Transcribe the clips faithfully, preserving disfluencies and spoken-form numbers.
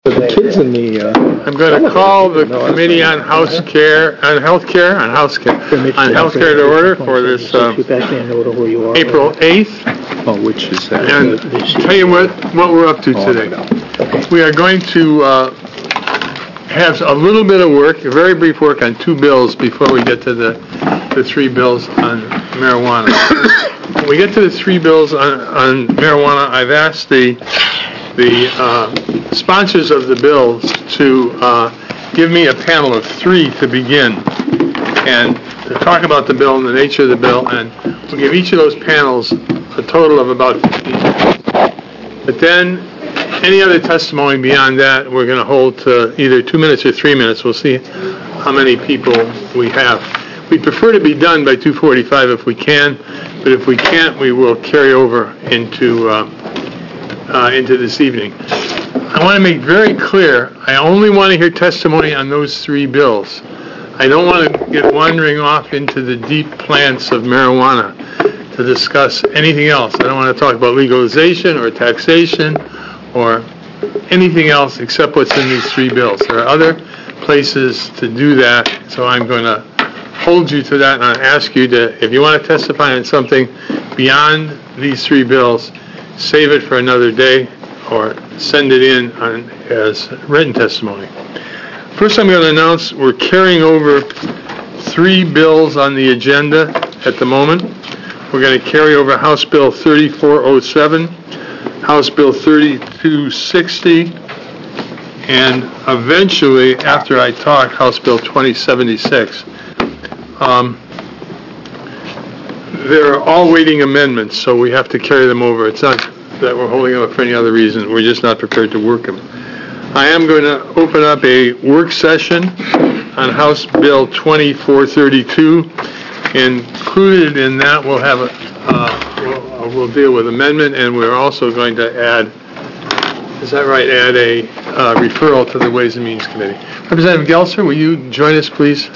The kids in the... Uh, I'm going to call the Committee on House Care, on Health Care, on House Care, on Health Care to order for this uh, April eighth. Oh, which is that? And tell you what, what we're up to today. We are going to uh, have a little bit of work, a very brief work on two bills before we get to the, the three bills on marijuana. When we get to the three bills on, on marijuana, I've asked the the uh, sponsors of the bills to uh, give me a panel of three to begin and to talk about the bill and the nature of the bill, and we'll give each of those panels a total of about fifteen minutes. But then any other testimony beyond that we're going to hold to either two minutes or three minutes. We'll see how many people we have. We'd prefer to be done by two forty-five if we can, but if we can't, we will carry over into uh, uh, into this evening. I want to make very clear, I only want to hear testimony on those three bills. I don't want to get wandering off into the deep plants of marijuana to discuss anything else. I don't want to talk about legalization or taxation or anything else except what's in these three bills. There are other places to do that, so I'm going to hold you to that, and I ask you to, if you want to testify on something beyond these three bills, save it for another day or send it in on, as written testimony. First, I'm going to announce we're carrying over three bills on the agenda at the moment. We're going to carry over House Bill thirty-four oh seven, House Bill thirty-two sixty, and eventually, after I talk, House Bill twenty seventy-six. Um, they're all waiting amendments, so we have to carry them over. It's not that we're holding them up for any other reason. We're just not prepared to work them. I am going to open up a work session on House Bill twenty-four thirty-two. Included in that, we'll have a, uh, we'll, we'll deal with amendment, and we're also going to add, is that right, add a uh, referral to the Ways and Means Committee. Representative Gelser, will you join us, please?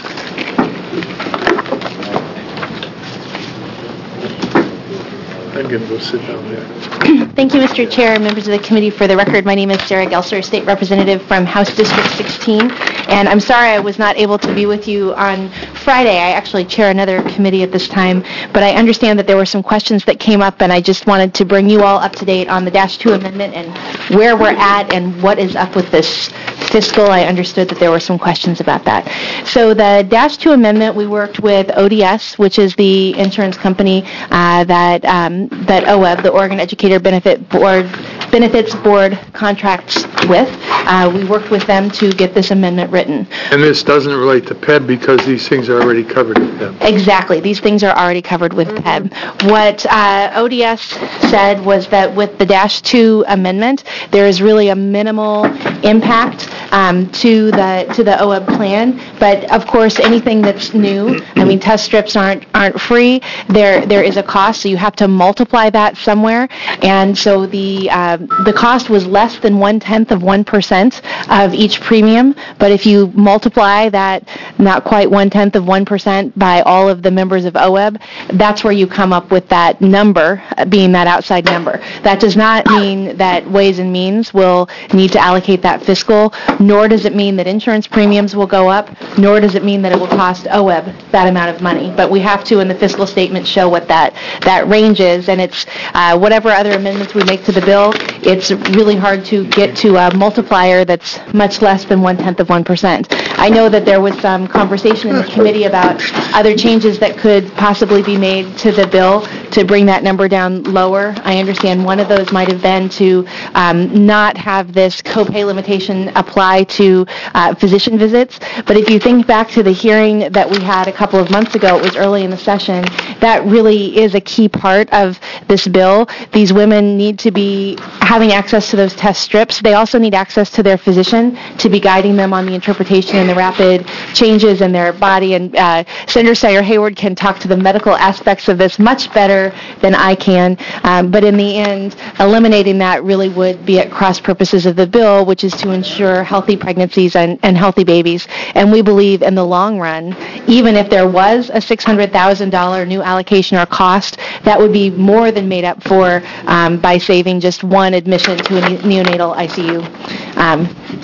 I'm going to go sit down there. Thank you, Mister Chair and members of the committee. For the record, my name is Sarah Gelser, State Representative from House District sixteen, and I'm sorry I was not able to be with you on Friday. I actually chair another committee at this time, but I understand that there were some questions that came up, and I just wanted to bring you all up to date on the Dash two amendment and where we're at and what is up with this fiscal. I understood that there were some questions about that. So the Dash two amendment, we worked with O D S, which is the insurance company uh, that um, that O E B, the Oregon Educator Benefit Board, Benefits Board contracts with. Uh, we worked with them to get this amendment written. And this doesn't relate to P E B because these things are already covered with P E B. Exactly. These things are already covered with P E B. What uh, O D S said was that with the Dash two amendment, there is really a minimal impact um, to the to the O E B plan. But of course, anything that's new, I mean, test strips aren't aren't free. There there is a cost, so you have to multiply that somewhere. And so the uh, the cost was less than one tenth of one percent of each premium. But if you multiply that, not quite one tenth of one percent by all of the members of O E B, that's where you come up with that number, being that outside number. That does not mean that Ways and Means will need to allocate that fiscal, nor does it mean that insurance premiums will go up, nor does it mean that it will cost O E B that amount of money. But we have to, in the fiscal statement, show what that, that range is, and it's uh, whatever other amendments we make to the bill, it's really hard to get to a multiplier that's much less than one-tenth of one percent. I know that there was some conversation in the committee about other changes that could possibly be made to the bill to bring that number down lower. I understand one of those might have been to um, not have this copay limitation apply to uh, physician visits. But if you think back to the hearing that we had a couple of months ago, it was early in the session, that really is a key part of this bill. These women need to be having access to those test strips. They also need access to their physician to be guiding them on the interpretation and the rapid changes in their body. And uh, Senator Steyer-Hayward can talk to the medical aspects of this much better than I can. Um, but in the end, eliminating that really would be at cross purposes of the bill, which is to ensure healthy pregnancies and, and healthy babies. And we believe in the long run, even if there was a six hundred thousand dollars new allocation or cost, that would be more than made up for um, by saving just one admission to a neonatal I C U. Um,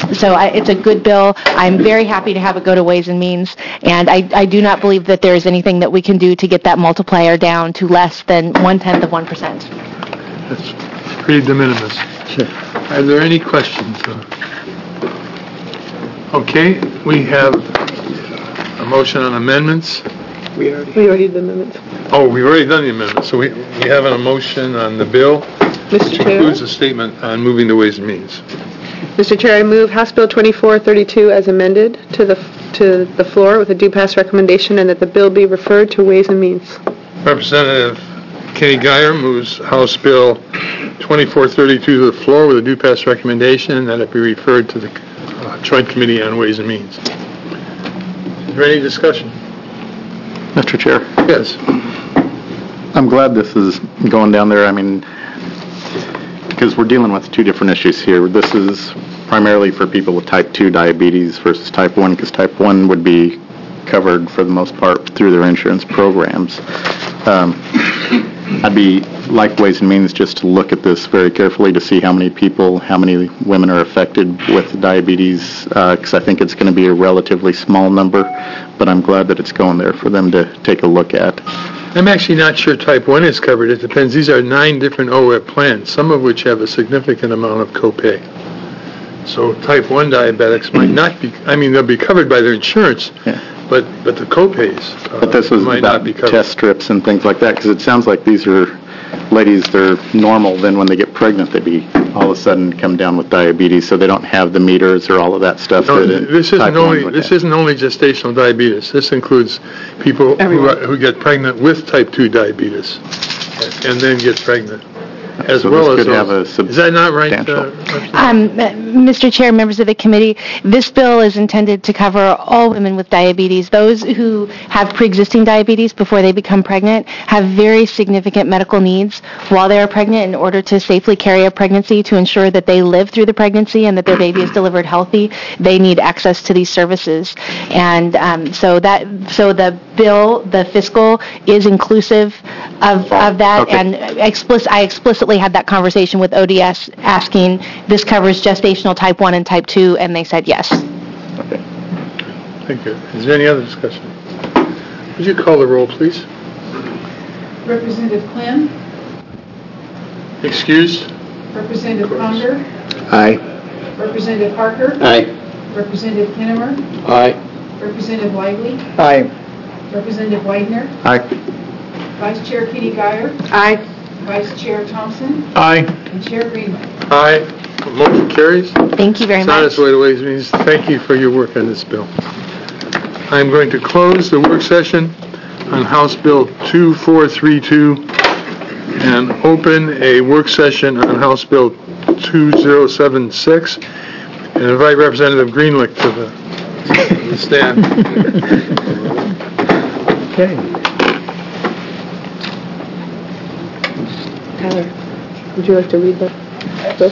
so I, it's a good bill. I'm very happy to have it go to Ways and Means, and I, I do not believe that there is anything that we can do to get that multiplier down to less than one-tenth of one percent. That's pretty de minimis. Sure. Are there any questions? Okay, we have a motion on amendments. We already. We already did the amendments. Oh, we've already done the amendments, so we, we have a motion on the bill, Mister which Chair, includes a statement on moving the Ways and Means. Mister Chair, I move House Bill twenty-four thirty-two as amended to the to the floor with a due pass recommendation, and that the bill be referred to Ways and Means. Representative Kenny Guyer moves House Bill twenty-four thirty-two to the floor with a due pass recommendation, and that it be referred to the uh, Joint Committee on Ways and Means. Is there any discussion? Mister Chair, Yes. I'm glad this is going down there. I mean, because we're dealing with two different issues here. This is primarily for people with type two diabetes versus type one, because type one would be covered for the most part through their insurance programs. Um, I'd be, like Ways and Means, just to look at this very carefully to see how many people, how many women are affected with diabetes, because uh, I think it's going to be a relatively small number, but I'm glad that it's going there for them to take a look at. I'm actually not sure type one is covered. It depends. These are nine different O E P plans, some of which have a significant amount of copay. So type one diabetics might not be, I mean, they'll be covered by their insurance, Yeah. but but the copays uh, But this was might about not be covered. test strips and things like that, because it sounds like these are ladies, they're normal, then when they get pregnant, they be all of a sudden come down with diabetes, so they don't have the meters or all of that stuff. No, that this type isn't one only would this have. isn't only gestational diabetes. This includes people who, Everyone. are, who get pregnant with type two diabetes and then get pregnant, as So well this as could have those. a Is that not right? substantial- Uh, Um, Mister Chair, members of the committee, this bill is intended to cover all women with diabetes. Those who have pre-existing diabetes before they become pregnant have very significant medical needs while they are pregnant in order to safely carry a pregnancy, to ensure that they live through the pregnancy and that their baby is delivered healthy. They need access to these services. And um, so that so the bill, the fiscal, is inclusive of, of that. Okay. And explicit, I explicitly had that conversation with O D S asking, this covers gestational type one and type two, and they said yes. Okay. Thank you. Is there any other discussion? Would you call the roll, please? Representative Clem, Excused? Representative Conger, Aye. Representative Parker, Aye. Representative Kinnemer, Aye. Representative Lively, Aye. Representative Widener, Aye. Vice Chair Kitty Guyer, Aye. Vice Chair Thompson, Aye. and Chair Greenway. Aye. Motion carries. Thank you very It's on much. its way to Ways and Means. Thank you for your work on this bill. I'm going to close the work session on House Bill two four three two and open a work session on House Bill two zero seven six and invite Representative Greenlick to the, the stand. Okay. Tyler, would you like to read the bill?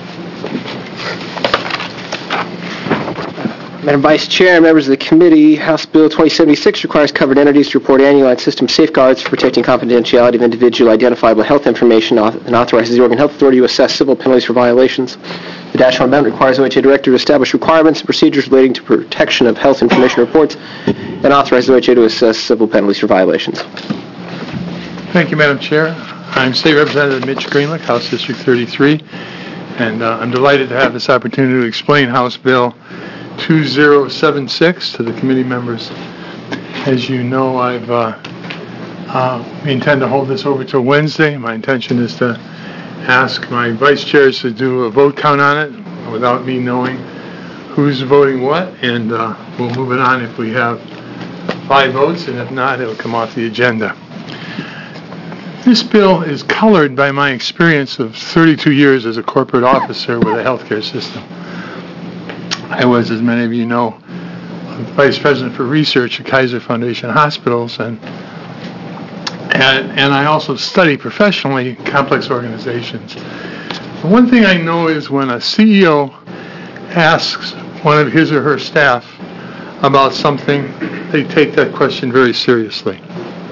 Madam Vice Chair and members of the committee, House Bill twenty seventy-six requires covered entities to report annually on system safeguards for protecting confidentiality of individual identifiable health information and authorizes the Oregon Health Authority to assess civil penalties for violations. The Dash one amendment requires O H A Director to establish requirements and procedures relating to protection of health information reports and authorizes O H A to assess civil penalties for violations. Thank you, Madam Chair. I'm State Representative Mitch Greenlick, House District thirty-three, and uh, I'm delighted to have this opportunity to explain House Bill two zero seven six to the committee members. As you know, I've uh, uh, we intend to hold this over till Wednesday. My intention is to ask my vice chairs to do a vote count on it without me knowing who's voting what, and uh, we'll move it on if we have five votes, and if not, it'll come off the agenda. This bill is colored by my experience of thirty-two years as a corporate officer with a healthcare system. I was, as many of you know, Vice President for Research at Kaiser Foundation Hospitals, and and, and I also study professionally complex organizations. The one thing I know is when a C E O asks one of his or her staff about something, they take that question very seriously.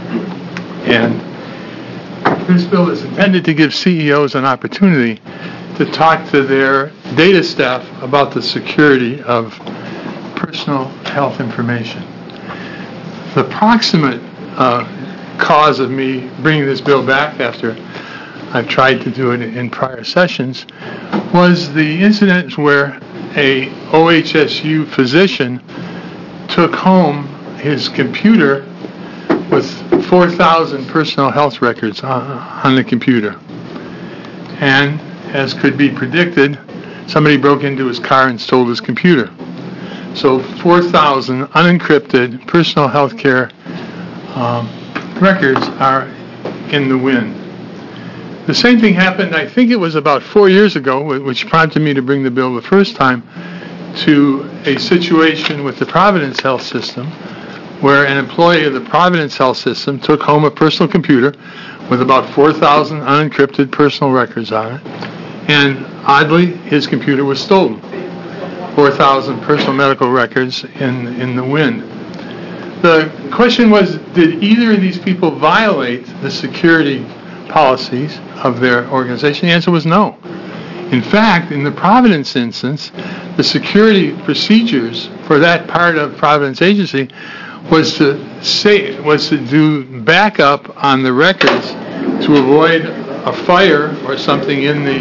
And this bill is intended to give C E Os an opportunity to talk to their data staff about the security of personal health information. The proximate uh, cause of me bringing this bill back after I've tried to do it in prior sessions was the incident where a O H S U physician took home his computer with four thousand personal health records on, on the computer. And as could be predicted, somebody broke into his car and stole his computer. So four thousand unencrypted personal health care um, records are in the wind. The same thing happened, I think it was about four years ago, which prompted me to bring the bill the first time, to a situation with the Providence Health System, where an employee of the Providence Health System took home a personal computer with about four thousand unencrypted personal records on it, and oddly, his computer was stolen. four thousand personal medical records in, in the wind. The question was, did either of these people violate the security policies of their organization? The answer was no. In fact, in the Providence instance, the security procedures for that part of Providence Agency was to say was to do backup on the records to avoid a fire or something in the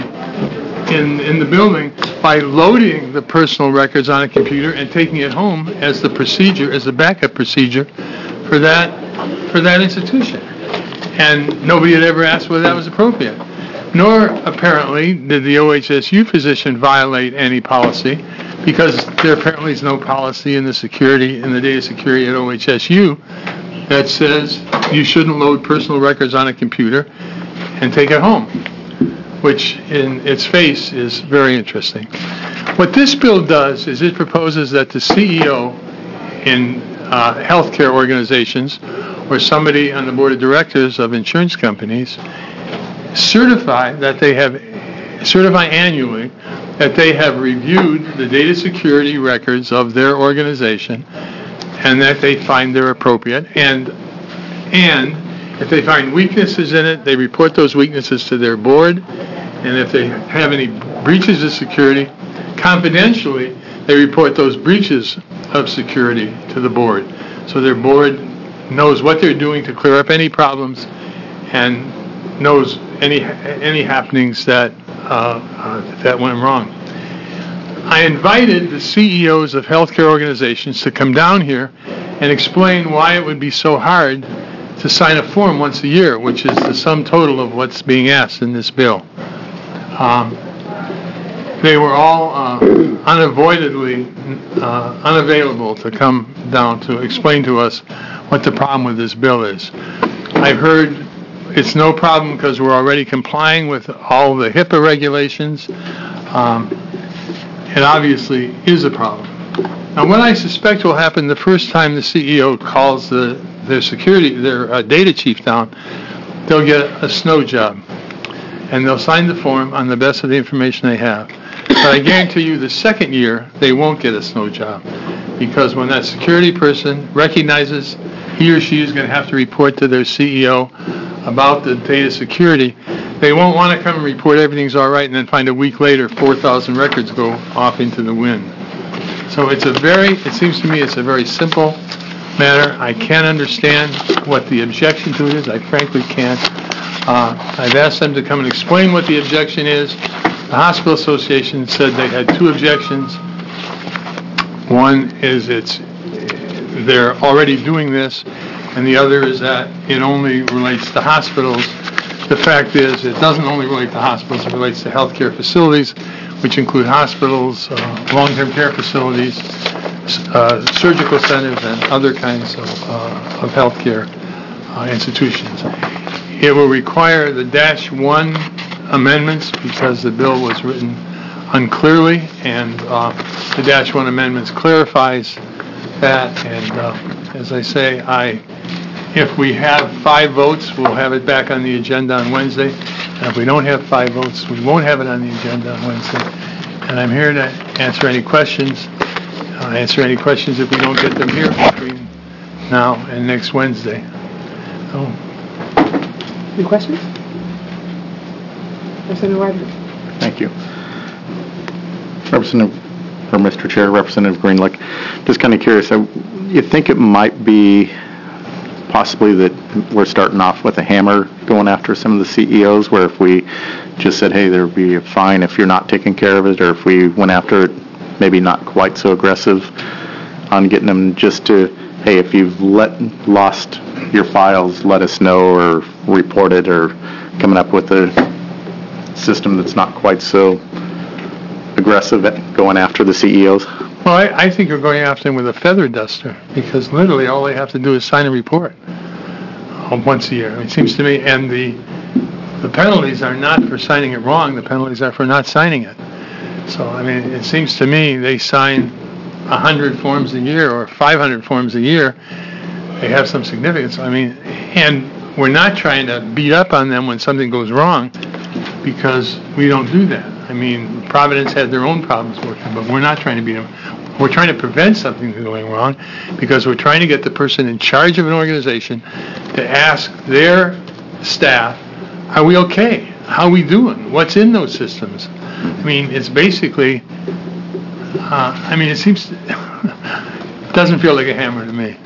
in in the building by loading the personal records on a computer and taking it home as the procedure, as a backup procedure for that for that institution. And nobody had ever asked whether that was appropriate. Nor, apparently, did the O H S U physician violate any policy, because there apparently is no policy in the security, in the data security at O H S U that says you shouldn't load personal records on a computer and take it home, which in its face is very interesting. What this bill does is it proposes that the C E O in uh, healthcare organizations or somebody on the board of directors of insurance companies certify that they have, certify annually that they have reviewed the data security records of their organization and that they find they're appropriate. And, and if they find weaknesses in it, they report those weaknesses to their board. And if they have any breaches of security, confidentially, they report those breaches of security to the board. So their board knows what they're doing to clear up any problems and knows any any happenings that uh, uh, that went wrong. I invited the C E Os of healthcare organizations to come down here and explain why it would be so hard to sign a form once a year, which is the sum total of what's being asked in this bill. Um, they were all uh, unavoidably uh, unavailable to come down to explain to us what the problem with this bill is. I've heard it's no problem because we're already complying with all the HIPAA regulations. Um, it obviously is a problem. Now, what I suspect will happen the first time the C E O calls the, their security, their uh, data chief down, they'll get a snow job. And they'll sign the form on the best of the information they have. But I guarantee you the second year, they won't get a snow job. Because when that security person recognizes he or she is going to have to report to their C E O about the data security, they won't want to come and report everything's all right and then find a week later four thousand records go off into the wind. So it's a very, it seems to me it's a very simple matter. I can't understand what the objection to it is. I frankly can't. Uh, I've asked them to come and explain what the objection is. The Hospital Association said they had two objections. One is it's they're already doing this, and the other is that it only relates to hospitals. The fact is, it doesn't only relate to hospitals, it relates to healthcare facilities, which include hospitals, uh, long-term care facilities, uh, surgical centers, and other kinds of, uh, of healthcare uh, institutions. It will require the dash one amendments because the bill was written unclearly, and uh, the dash one amendments clarifies that, and uh, as I say, I if we have five votes, we'll have it back on the agenda on Wednesday. And if we don't have five votes, we won't have it on the agenda on Wednesday. And I'm here to answer any questions. Uh, answer any questions if we don't get them here between now and next Wednesday. So, Any questions? Representative Widener. Thank you. Representative, or Mister Chair, Representative Greenlick, just kind of curious, I, you think it might be possibly that we're starting off with a hammer going after some of the C E Os, where if we just said, hey, there would be a fine if you're not taking care of it, or if we went after it, maybe not quite so aggressive on getting them just to, hey, if you've let lost your files, let us know, or report it, or coming up with a system that's not quite so aggressive at going after the C E Os? Well, I, I think you're going after them with a feather duster, because literally all they have to do is sign a report uh, once a year. It seems to me, and the the penalties are not for signing it wrong. The penalties are for not signing it. So, I mean, it seems to me they sign one hundred forms a year or five hundred forms a year. They have some significance. I mean, and we're not trying to beat up on them when something goes wrong, because we don't do that. I mean, Providence had their own problems working, but we're not trying to beat them. We're trying to prevent something from going wrong, because we're trying to get the person in charge of an organization to ask their staff, are we okay? How are we doing? What's in those systems? I mean, it's basically, uh, I mean, it seems, to, it doesn't feel like a hammer to me.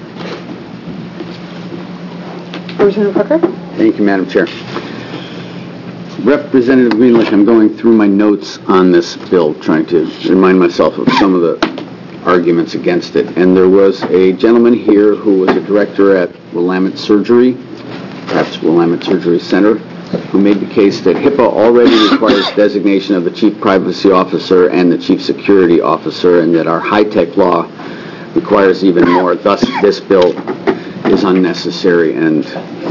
Representative Parker? Thank you, Madam Chair. Representative Greenlick, I'm going through my notes on this bill, trying to remind myself of some of the arguments against it. And there was a gentleman here who was a director at Willamette Surgery, perhaps Willamette Surgery Center, who made the case that HIPAA already requires designation of the chief privacy officer and the chief security officer, and that our high-tech law requires even more. Thus, this bill is unnecessary, and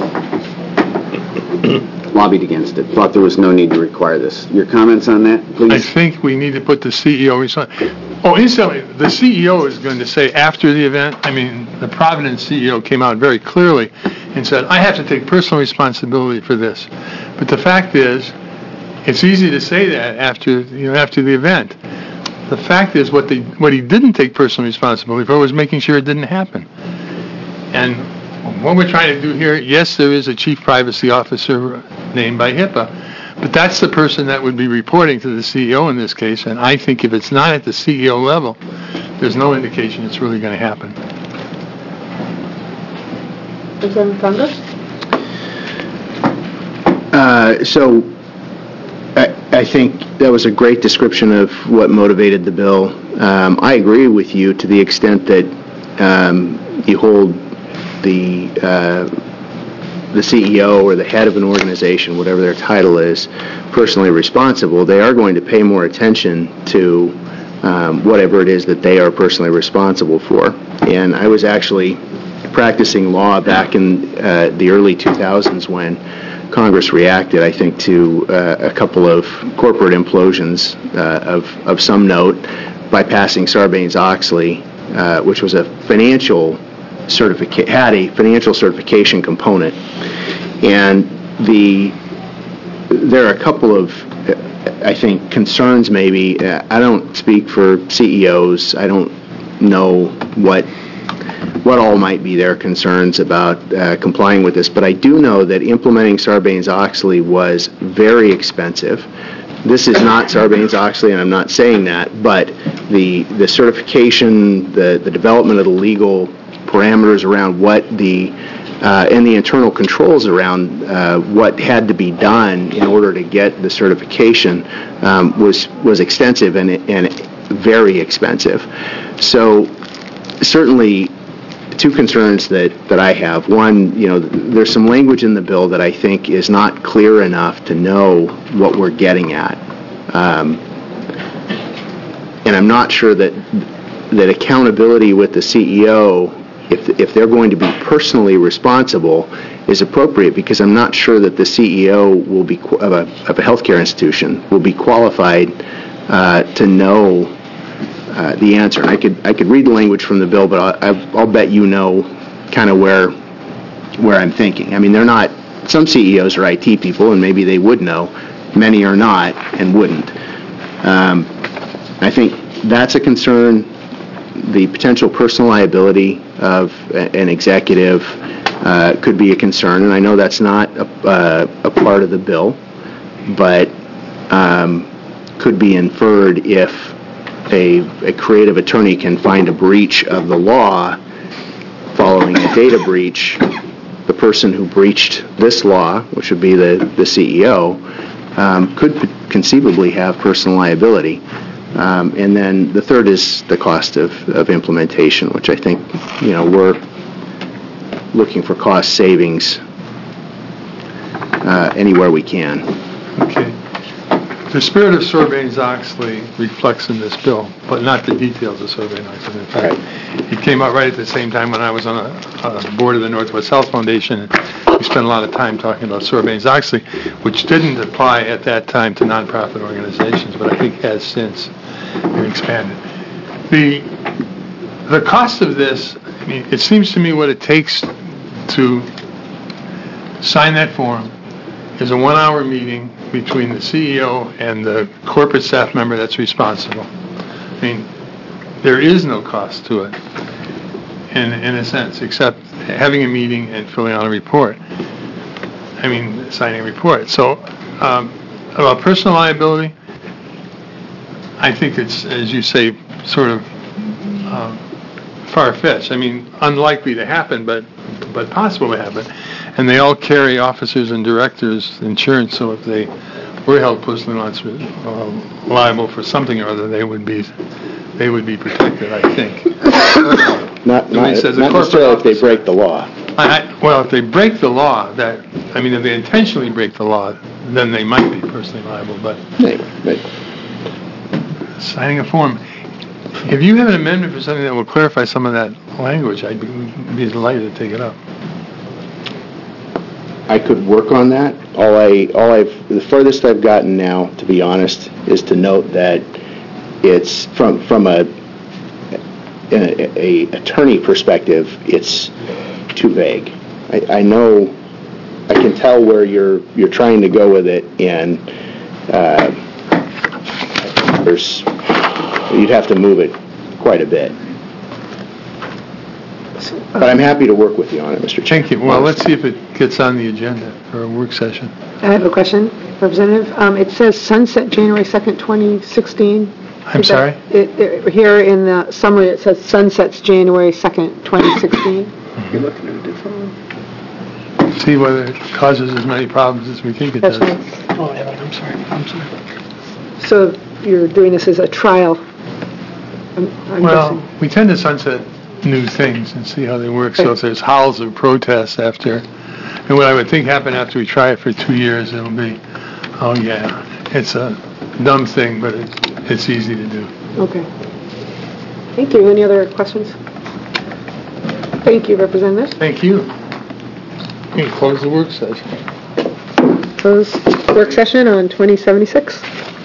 lobbied against it. Thought there was no need to require this. Your comments on that, please? I think we need to put the C E O responsible. Oh, incidentally, the C E O is going to say after the event, I mean, the Providence C E O came out very clearly and said, I have to take personal responsibility for this. But the fact is, it's easy to say that after, you know, after the event. The fact is, what the what he didn't take personal responsibility for was making sure it didn't happen. And what we're trying to do here, yes, there is a chief privacy officer named by HIPAA, but that's the person that would be reporting to the C E O in this case, and I think if it's not at the C E O level, there's no indication it's really going to happen. Representative Congress? Uh, so I, I think that was a great description of what motivated the bill. Um, I agree with you to the extent that um, you hold the uh, the C E O or the head of an organization, whatever their title is, personally responsible. They are going to pay more attention to um, whatever it is that they are personally responsible for. And I was actually practicing law back in uh, the early two thousands when Congress reacted, I think, to uh, a couple of corporate implosions uh, of, of some note by passing Sarbanes-Oxley, uh, which was a financial certificate, had a financial certification component. And the there are a couple of, I think, concerns maybe. I don't speak for C E Os. I don't know what what all might be their concerns about uh, complying with this, but I do know that implementing Sarbanes-Oxley was very expensive. This is not Sarbanes-Oxley, and I'm not saying that, but the the certification, the, the development of the legal parameters around what the uh, and the internal controls around uh, what had to be done in order to get the certification um, was was extensive and and very expensive. So certainly, two concerns that, that I have. One, you know, there's some language in the bill that I think is not clear enough to know what we're getting at. Um, and I'm not sure that that accountability with the C E O, if if they're going to be personally responsible, is appropriate, because I'm not sure that the C E O will be of a, of a healthcare institution will be qualified uh, to know Uh, the answer. And I could I could read the language from the bill, but I'll, I'll bet you know kind of where where I'm thinking. I mean, they're not. Some C E Os are I T people, and maybe they would know. Many are not and wouldn't. Um, I think that's a concern. The potential personal liability of an executive uh, could be a concern, and I know that's not a, uh, a part of the bill, but um, could be inferred if a, a creative attorney can find a breach of the law following a data breach. The person who breached this law, which would be the, the C E O, um, could conceivably have personal liability. Um, and then the third is the cost of, of implementation, which I think, you know, we're looking for cost savings uh, anywhere we can. Okay. The spirit of Sarbanes-Oxley reflects in this bill, but not the details of Sarbanes-Oxley. In fact, it came out right at the same time when I was on a, a board of the Northwest Health Foundation, and we spent a lot of time talking about Sarbanes-Oxley, which didn't apply at that time to nonprofit organizations, but I think has since been expanded. The the cost of this, I mean, it seems to me what it takes to sign that form is a one-hour meeting between the C E O and the corporate staff member that's responsible. I mean, there is no cost to it, in in a sense, except having a meeting and filling out a report. I mean, signing a report. So, um, about personal liability, I think it's, as you say, sort of um, far-fetched. I mean, unlikely to happen, but but possible to happen. And they all carry officers and directors insurance, so if they were held personally uh, liable for something or other, they would be they would be protected, I think. Not, not, says not necessarily if they break the law. I, I, well, if they break the law, that I mean, if they intentionally break the law, then they might be personally liable. But Right, right. signing a form. If you have an amendment for something that will clarify some of that language, I'd be, be delighted to take it up. I could work on that. All I, all I've, the furthest I've gotten now, to be honest, is to note that it's from from a, a, a attorney perspective, it's too vague. I, I know, I can tell where you're you're trying to go with it, and uh, there's you'd have to move it quite a bit. But I'm happy to work with you on it, Mister Chairman. Thank you. Well, let's see if it gets on the agenda for a work session. I have a question, Representative. Um, It says sunset January second, twenty sixteen. I'm Is that- sorry? it- it- Here in the summary, it says sunsets January second, twenty sixteen. You're looking at a different one. See whether it causes as many problems as we think it That's does. right. Oh, yeah, I'm sorry, I'm sorry. So you're doing this as a trial? I'm I'm Well, guessing. we tend to sunset new things and see how they work. So if there's howls of protest after, and what I would think happen after we try it for two years, it'll be, oh yeah, it's a dumb thing, but it, it's easy to do. Okay. Thank you. Any other questions? Thank you, Representative. Thank you. You can close the work session. Close work session on twenty seventy-six.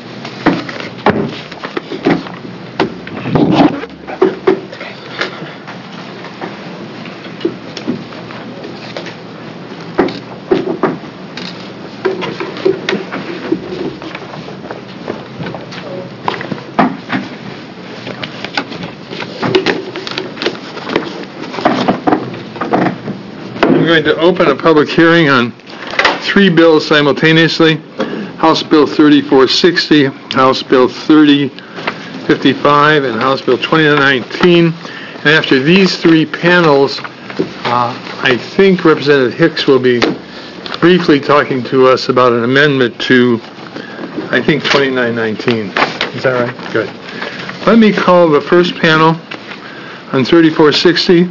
I'm going to open a public hearing on three bills simultaneously. House Bill thirty-four sixty, House Bill thirty fifty-five, and House Bill twenty-nine nineteen. And after these three panels, uh, I think Representative Hicks will be briefly talking to us about an amendment to, I think, twenty-nine nineteen. Is that right? Good. Let me call the first panel on thirty-four sixty.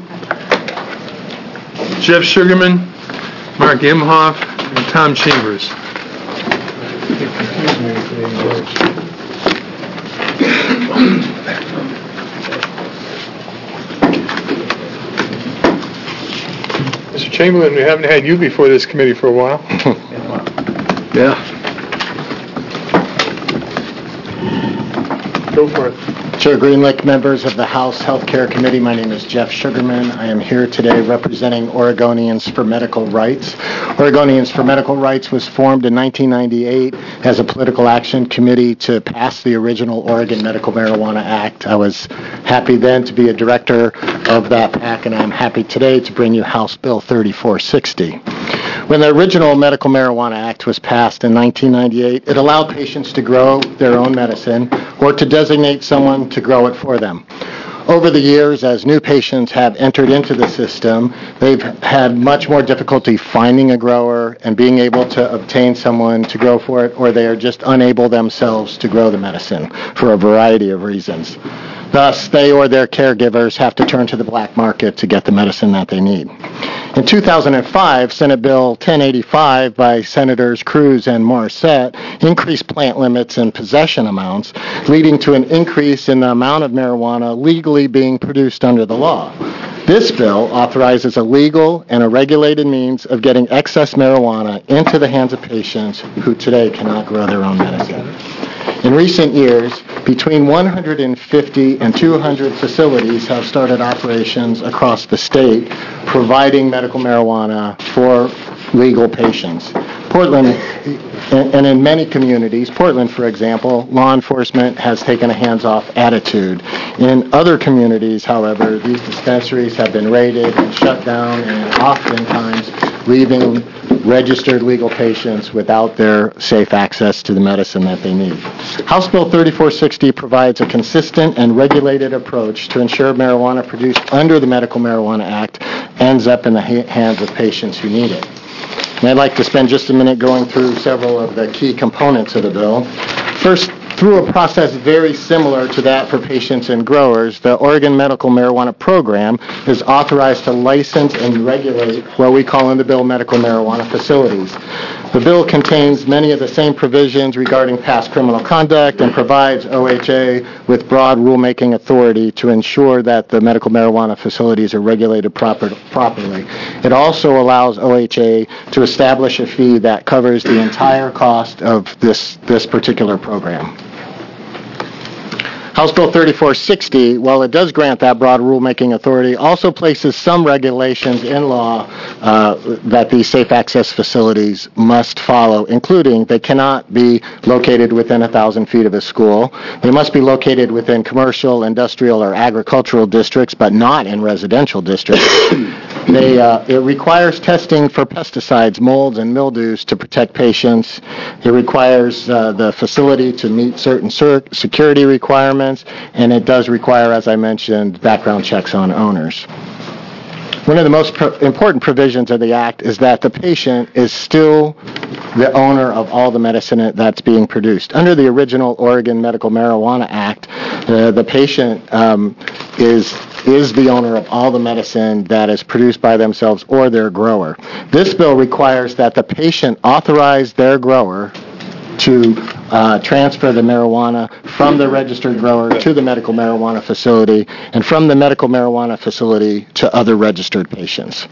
Jeff Sugarman, Mark Imhoff, and Tom Chambers. Mister Chamberlain, we haven't had you before this committee for a while. Yeah. Go for it. Chair Greenlick, members of the House Healthcare Committee, my name is Jeff Sugarman. I am here today representing Oregonians for Medical Rights. Oregonians for Medical Rights was formed in nineteen ninety-eight as a political action committee to pass the original Oregon Medical Marijuana Act. I was happy then to be a director of that PAC, and I'm happy today to bring you House Bill thirty-four sixty. When the original Medical Marijuana Act was passed in nineteen ninety-eight, it allowed patients to grow their own medicine or to designate someone to grow it for them. Over the years, as new patients have entered into the system, they've had much more difficulty finding a grower and being able to obtain someone to grow for it, or they are just unable themselves to grow the medicine for a variety of reasons. Thus, they or their caregivers have to turn to the black market to get the medicine that they need. In two thousand five, Senate Bill ten eighty-five by Senators Cruz and Morissette increased plant limits and possession amounts, leading to an increase in the amount of marijuana legally being produced under the law. This bill authorizes a legal and a regulated means of getting excess marijuana into the hands of patients who today cannot grow their own medicine. In recent years, between one hundred fifty and two hundred facilities have started operations across the state providing medical marijuana for legal patients. Portland, and in many communities, Portland, for example, law enforcement has taken a hands-off attitude. In other communities, however, these dispensaries have been raided and shut down, and oftentimes leaving registered legal patients without their safe access to the medicine that they need. House Bill thirty-four sixty provides a consistent and regulated approach to ensure marijuana produced under the Medical Marijuana Act ends up in the ha- hands of patients who need it. And I'd like to spend just a minute going through several of the key components of the bill. First, through a process very similar to that for patients and growers, the Oregon Medical Marijuana Program is authorized to license and regulate what we call in the bill medical marijuana facilities. The bill contains many of the same provisions regarding past criminal conduct and provides O H A with broad rulemaking authority to ensure that the medical marijuana facilities are regulated proper, properly. It also allows O H A to establish a fee that covers the entire cost of this, this particular program. House Bill thirty-four sixty, while it does grant that broad rulemaking authority, also places some regulations in law uh, that these safe access facilities must follow, including they cannot be located within one thousand feet of a school. They must be located within commercial, industrial, or agricultural districts, but not in residential districts. They, uh, it requires testing for pesticides, molds, and mildews to protect patients. It requires uh, the facility to meet certain ser- security requirements, and it does require, as I mentioned, background checks on owners. One of the most pro- important provisions of the Act is that the patient is still the owner of all the medicine that's being produced. Under the original Oregon Medical Marijuana Act, uh, the patient um, is is the owner of all the medicine that is produced by themselves or their grower. This bill requires that the patient authorize their grower to uh, transfer the marijuana from the registered grower to the medical marijuana facility and from the medical marijuana facility to other registered patients.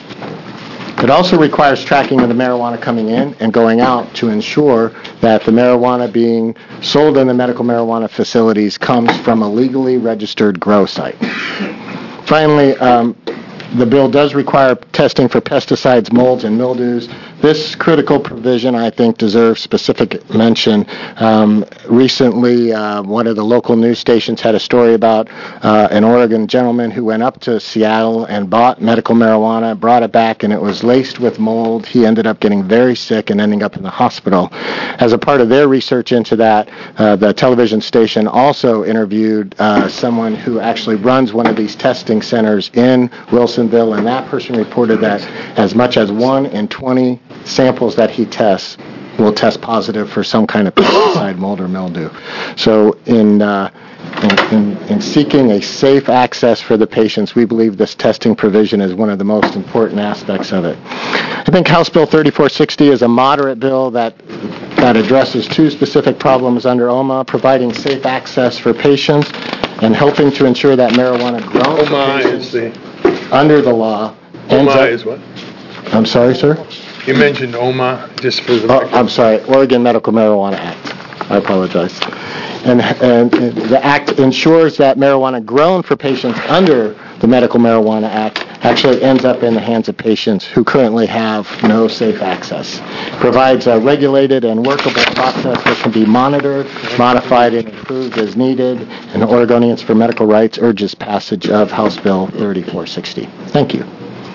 It also requires tracking of the marijuana coming in and going out to ensure that the marijuana being sold in the medical marijuana facilities comes from a legally registered grow site. Finally, um, the bill does require testing for pesticides, molds, and mildews. This critical provision, I think, deserves specific mention. Um, recently, uh, one of the local news stations had a story about uh, an Oregon gentleman who went up to Seattle and bought medical marijuana, brought it back, and it was laced with mold. He ended up getting very sick and ending up in the hospital. As a part of their research into that, uh, the television station also interviewed uh, someone who actually runs one of these testing centers in Wilsonville, and that person reported that as much as one in twenty samples that he tests will test positive for some kind of pesticide, mold, or mildew. So in, uh, in, in, in seeking a safe access for the patients, we believe this testing provision is one of the most important aspects of it. I think House Bill thirty-four sixty is a moderate bill that that addresses two specific problems under O M A, providing safe access for patients and helping to ensure that marijuana grown for patients the, under the law O M ends A up... is what? I'm sorry, sir? You mentioned O M A, just for the... Oh, I'm sorry, Oregon Medical Marijuana Act. I apologize. And, and the act ensures that marijuana grown for patients under the Medical Marijuana Act actually ends up in the hands of patients who currently have no safe access. Provides a regulated and workable process that can be monitored, modified, and improved as needed, and Oregonians for Medical Rights urges passage of House Bill thirty-four sixty. Thank you.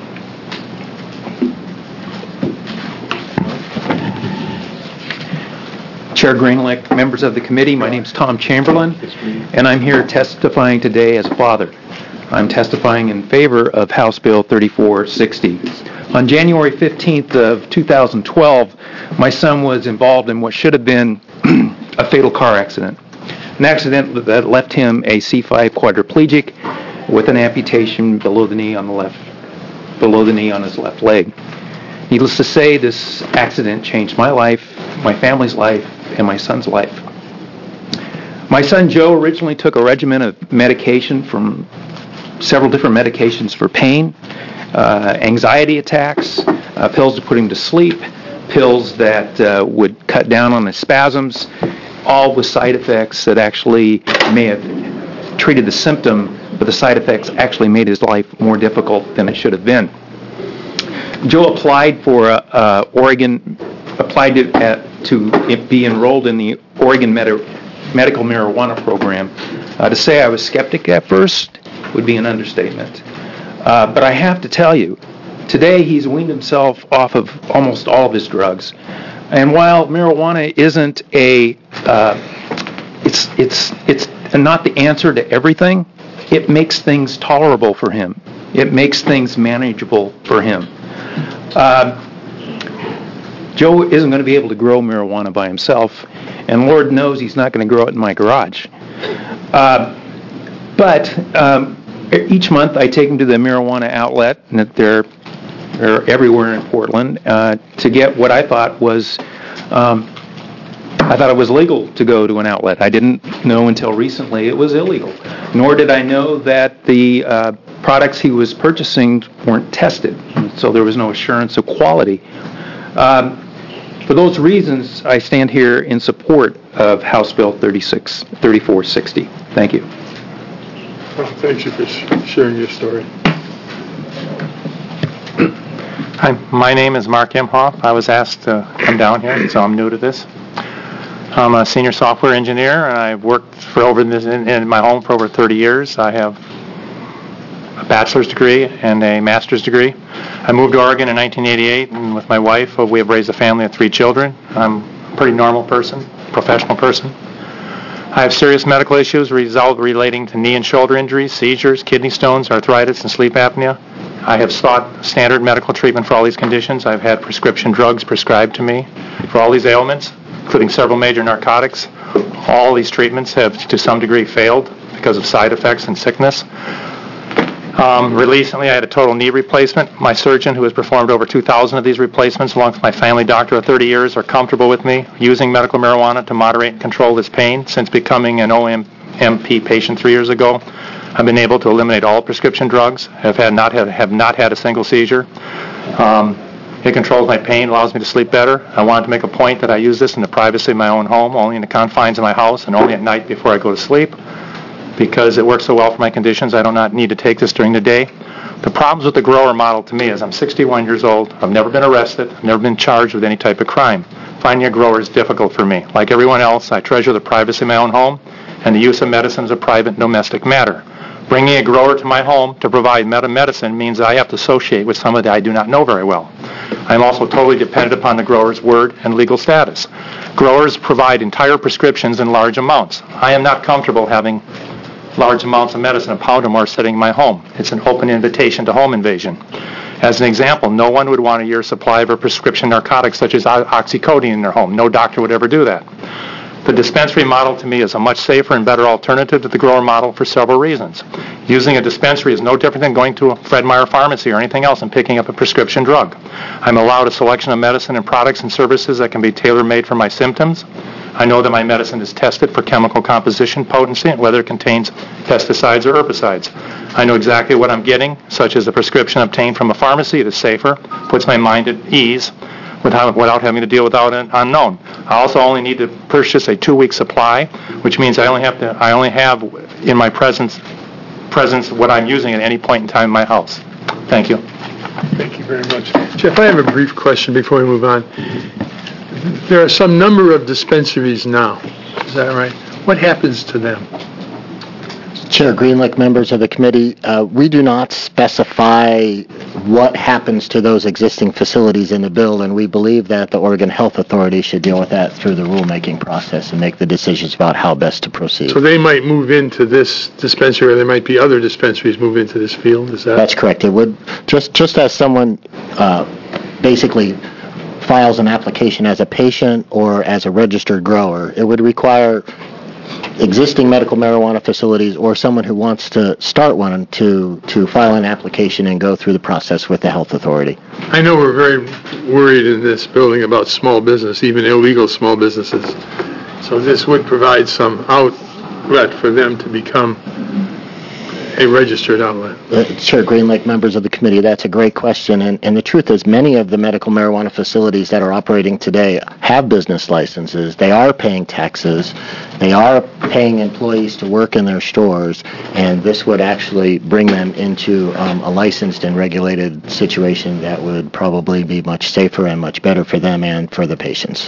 Chair Greenlick, members of the committee, my name is Tom Chamberlain, and I'm here testifying today as a father. I'm testifying in favor of House Bill thirty-four sixty. On January fifteenth of two thousand twelve, my son was involved in what should have been a fatal car accident. An accident that left him a C five quadriplegic with an amputation below the knee on the left, below the knee on his left leg. Needless to say, this accident changed my life, my family's life, and my son's life. My son Joe originally took a regimen of medication from several different medications for pain, uh, anxiety attacks, uh, pills to put him to sleep, pills that uh, would cut down on his spasms, all with side effects that actually may have treated the symptom, but the side effects actually made his life more difficult than it should have been. Joe applied for uh, uh, Oregon, applied to, uh, to be enrolled in the Oregon Medi- Medical Marijuana Program. Uh, to say I was skeptic at first would be an understatement. Uh, but I have to tell you, today he's weaned himself off of almost all of his drugs. And while marijuana isn't a, uh, it's it's it's not the answer to everything, it makes things tolerable for him. It makes things manageable for him. Uh, Joe isn't going to be able to grow marijuana by himself, and Lord knows he's not going to grow it in my garage. Uh, but um, each month I take him to the marijuana outlet, and they're, they're everywhere in Portland, uh, to get what I thought was, um, I thought it was legal to go to an outlet. I didn't know until recently it was illegal, nor did I know that the uh, products he was purchasing weren't tested, so there was no assurance of quality. Um, For those reasons, I stand here in support of House Bill thirty-four sixty. Thank you. Well, thank you for sh- sharing your story. Hi, my name is Mark Imhoff. I was asked to come down here, so I'm new to this. I'm a senior software engineer, and I've worked for over this in, in my home for over thirty years. I have a bachelor's degree and a master's degree. I moved to Oregon in nineteen eighty-eight, and with my wife, we have raised a family of three children. I'm a pretty normal person, professional person. I have serious medical issues result relating to knee and shoulder injuries, seizures, kidney stones, arthritis, and sleep apnea. I have sought standard medical treatment for all these conditions. I've had prescription drugs prescribed to me for all these ailments, including several major narcotics. All these treatments have, to some degree, failed because of side effects and sickness. Um, recently, I had a total knee replacement. My surgeon, who has performed over two thousand of these replacements, along with my family doctor of thirty years, are comfortable with me using medical marijuana to moderate and control this pain. Since becoming an O M P patient three years ago, I've been able to eliminate all prescription drugs. Have had not had have not had a single seizure. Um, it controls my pain, allows me to sleep better. I wanted to make a point that I use this in the privacy of my own home, only in the confines of my house, and only at night before I go to sleep. Because it works so well for my conditions, I do not need to take this during the day. The problems with the grower model to me is I'm sixty-one years old, I've never been arrested, I've never been charged with any type of crime. Finding a grower is difficult for me. Like everyone else, I treasure the privacy of my own home, and the use of medicine is a private domestic matter. Bringing a grower to my home to provide medicine means that I have to associate with somebody I do not know very well. I am also totally dependent upon the grower's word and legal status. Growers provide entire prescriptions in large amounts. I am not comfortable having large amounts of medicine and powder more sitting in my home. It's an open invitation to home invasion. As an example, no one would want a year's supply of a prescription narcotic such as oxycodone in their home. No doctor would ever do that. The dispensary model to me is a much safer and better alternative to the grower model for several reasons. Using a dispensary is no different than going to a Fred Meyer pharmacy or anything else and picking up a prescription drug. I'm allowed a selection of medicine and products and services that can be tailor-made for my symptoms. I know that my medicine is tested for chemical composition, potency, and whether it contains pesticides or herbicides. I know exactly what I'm getting, such as a prescription obtained from a pharmacy. It is safer, puts my mind at ease without, without having to deal without an unknown. I also only need to purchase a two-week supply, which means I only have to, I only have in my presence, presence what I'm using at any point in time in my house. Thank you. Thank you very much. Jeff, I have a brief question before we move on. There are some number of dispensaries now, is that right? What happens to them? Chair Greenlick, members of the committee, uh, we do not specify what happens to those existing facilities in the bill, and we believe that the Oregon Health Authority should deal with that through the rulemaking process and make the decisions about how best to proceed. So they might move into this dispensary, or there might be other dispensaries move into this field, is that? That's correct. It would, just, just as someone uh, basically files an application as a patient or as a registered grower, it would require existing medical marijuana facilities or someone who wants to start one to, to file an application and go through the process with the health authority. I know we're very worried in this building about small business, even illegal small businesses. So this would provide some outlet for them to become a registered outlet. Uh, Chair Greenlake, members of the committee, that's a great question. And, and the truth is many of the medical marijuana facilities that are operating today have business licenses. They are paying taxes. They are paying employees to work in their stores. And this would actually bring them into um, a licensed and regulated situation that would probably be much safer and much better for them and for the patients.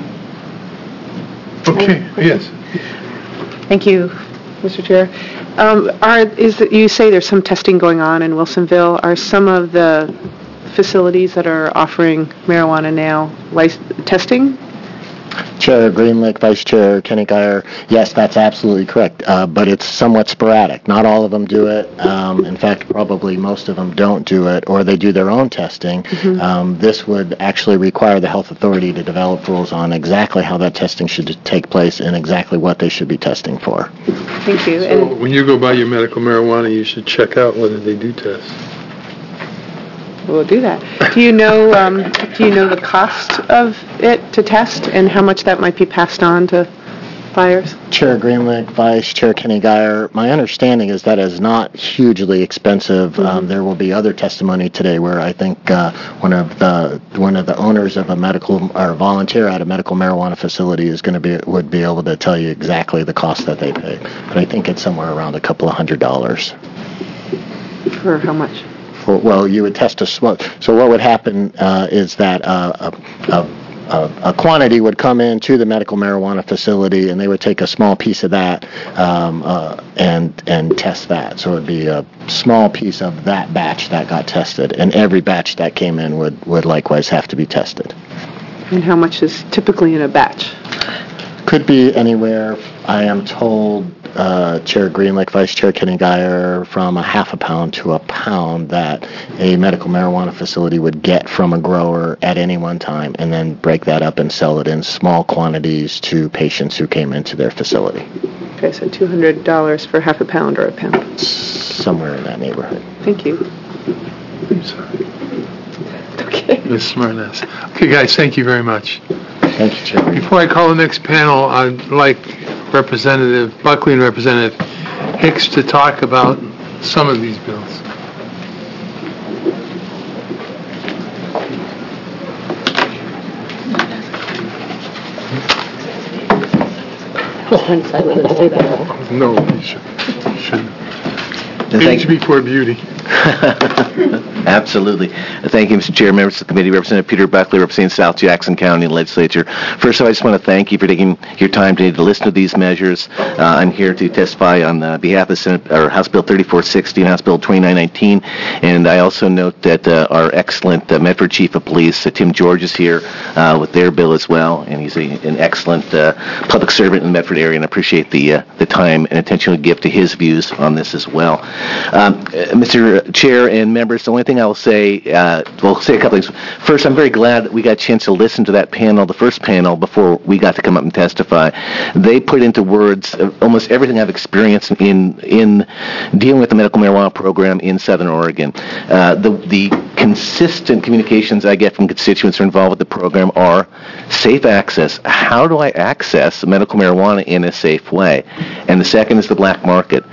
Okay, yes. Thank you, Mister Chair. Um, are, is it, you say there's some testing going on in Wilsonville. Are some of the facilities that are offering marijuana now lic- testing? Chair Greenlick, Vice Chair Kenny Geyer, yes, that's absolutely correct, uh, but it's somewhat sporadic. Not all of them do it. Um, in fact, probably most of them don't do it, or they do their own testing. Mm-hmm. Um, this would actually require the health authority to develop rules on exactly how that testing should take place and exactly what they should be testing for. Thank you. So and when you go buy your medical marijuana, you should check out whether they do test. We'll do that. Do you know, um, do you know the cost of it to test and how much that might be passed on to buyers? Chair Greenlick, Vice Chair Kenny Geyer, my understanding is that is not hugely expensive. Mm-hmm. Um, there will be other testimony today where I think uh, one of the one of the owners of a medical or volunteer at a medical marijuana facility is going to be would be able to tell you exactly the cost that they pay. But I think it's somewhere around a couple of hundred dollars. For how much? Well, you would test a smoke. So what would happen uh, is that uh, a, a, a, a quantity would come into the medical marijuana facility, and they would take a small piece of that um, uh, and and test that. So it would be a small piece of that batch that got tested, and every batch that came in would, would likewise have to be tested. And how much is typically in a batch? Could be anywhere, I am told, uh, Chair Greenlick, Vice Chair Kenny Geyer, from a half a pound to a pound that a medical marijuana facility would get from a grower at any one time, and then break that up and sell it in small quantities to patients who came into their facility. Okay, so two hundred dollars for half a pound or a pound? Somewhere in that neighborhood. Thank you. I'm sorry. Okay. Miz Smartass. Okay, guys, thank you very much. Thank you, Chair. Before I call the next panel, I'd like Representative Buckley and Representative Hicks to talk about some of these bills. No, you should, you shouldn't. Age before beauty. Absolutely. Thank you, Mister Chair, members of the committee, Representative Peter Buckley, representing South Jackson County Legislature. First of all, I just want to thank you for taking your time today to listen to these measures. Uh, I'm here to testify on uh, behalf of Senate, or House Bill thirty-four sixty and House Bill twenty-nine nineteen, and I also note that uh, our excellent uh, Medford Chief of Police, uh, Tim George, is here uh, with their bill as well, and he's a, an excellent uh, public servant in the Medford area, and I appreciate the uh, the time and attention we give to his views on this as well. Um, uh, Mister Chair and members, the only thing I will say, uh, well, say a couple things. First, I'm very glad that we got a chance to listen to that panel, the first panel, before we got to come up and testify. They put into words almost everything I've experienced in in dealing with the medical marijuana program in Southern Oregon. Uh, the the consistent communications I get from constituents who are involved with the program are safe access. How do I access medical marijuana in a safe way? And the second is the black market.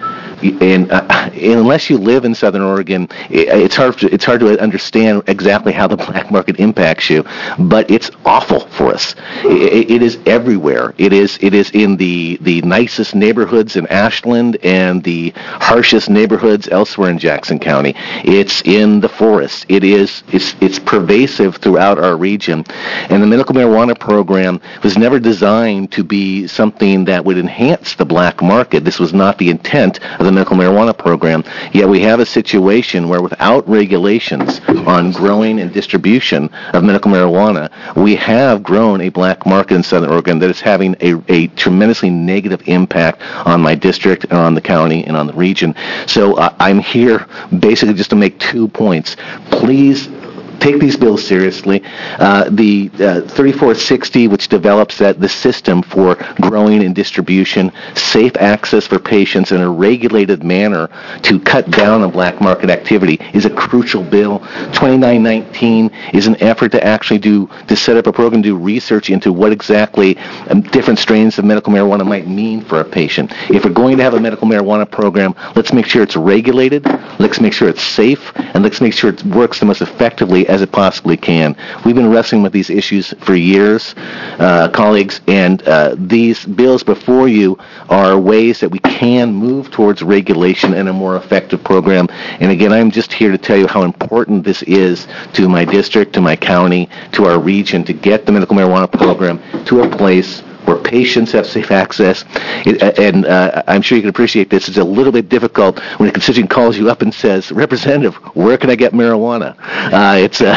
and, uh, and unless you live in Southern Oregon, it, it's hard to, it's hard to understand exactly how the black market impacts you, but it's awful for us. It, it is everywhere. It is it is in the, the nicest neighborhoods in Ashland and the harshest neighborhoods elsewhere in Jackson County. It's in the forest. It is it's it's pervasive throughout our region. And the medical marijuana program was never designed to be something that would enhance the black market. This was not the intent of the medical marijuana program. Yet we have a situation where without regulations on growing and distribution of medical marijuana, we have grown a black market in Southern Oregon that is having a, a tremendously negative impact on my district and on the county and on the region. So uh, I'm here basically just to make two points. Please take these bills seriously. Uh, the uh, thirty-four sixty, which develops that the system for growing and distribution, safe access for patients in a regulated manner to cut down on black market activity, is a crucial bill. twenty-nine nineteen is an effort to actually do to set up a program, do research into what exactly um, different strains of medical marijuana might mean for a patient. If we're going to have a medical marijuana program, let's make sure it's regulated, let's make sure it's safe, and let's make sure it works the most effectively as it possibly can. We've been wrestling with these issues for years, uh, colleagues, and uh, these bills before you are ways that we can move towards regulation and a more effective program. And again, I'm just here to tell you how important this is to my district, to my county, to our region, to get the medical marijuana program to a place where patients have safe access. It, and uh, I'm sure you can appreciate this. It's a little bit difficult when a constituent calls you up and says, "Representative, where can I get marijuana?" Uh, it's uh,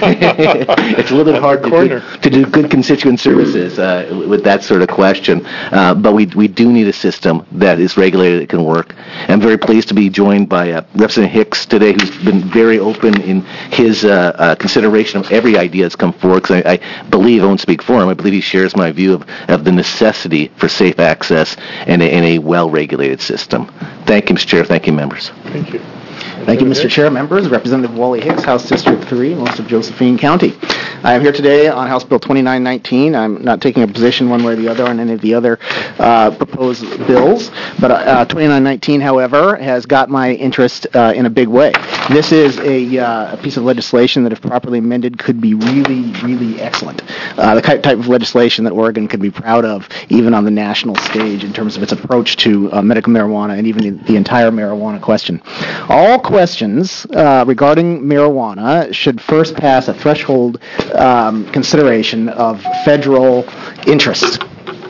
it's a little bit hard to do, to do good constituent services uh, with that sort of question. Uh, but we we do need a system that is regulated, that can work. I'm very pleased to be joined by uh, Representative Hicks today, who's been very open in his uh, uh, consideration of every idea that's come forward, because I, I believe, I won't speak for him, I believe he shares my view of of the necessity for safe access and a, and a well-regulated system. Thank you, Mister Chair. Thank you, members. Thank you. Thank you, Mister Chair, members. Representative Wally Hicks, House District three, most of Josephine County. I am here today on House Bill twenty-nine nineteen. I'm not taking a position one way or the other on any of the other uh, proposed bills, but uh, twenty-nine nineteen, however, has got my interest uh, in a big way. This is a, uh, a piece of legislation that, if properly amended, could be really, really excellent. Uh, the type of legislation that Oregon could be proud of, even on the national stage, in terms of its approach to uh, medical marijuana and even the entire marijuana question. All questions uh, regarding marijuana should first pass a threshold um, consideration of federal interest.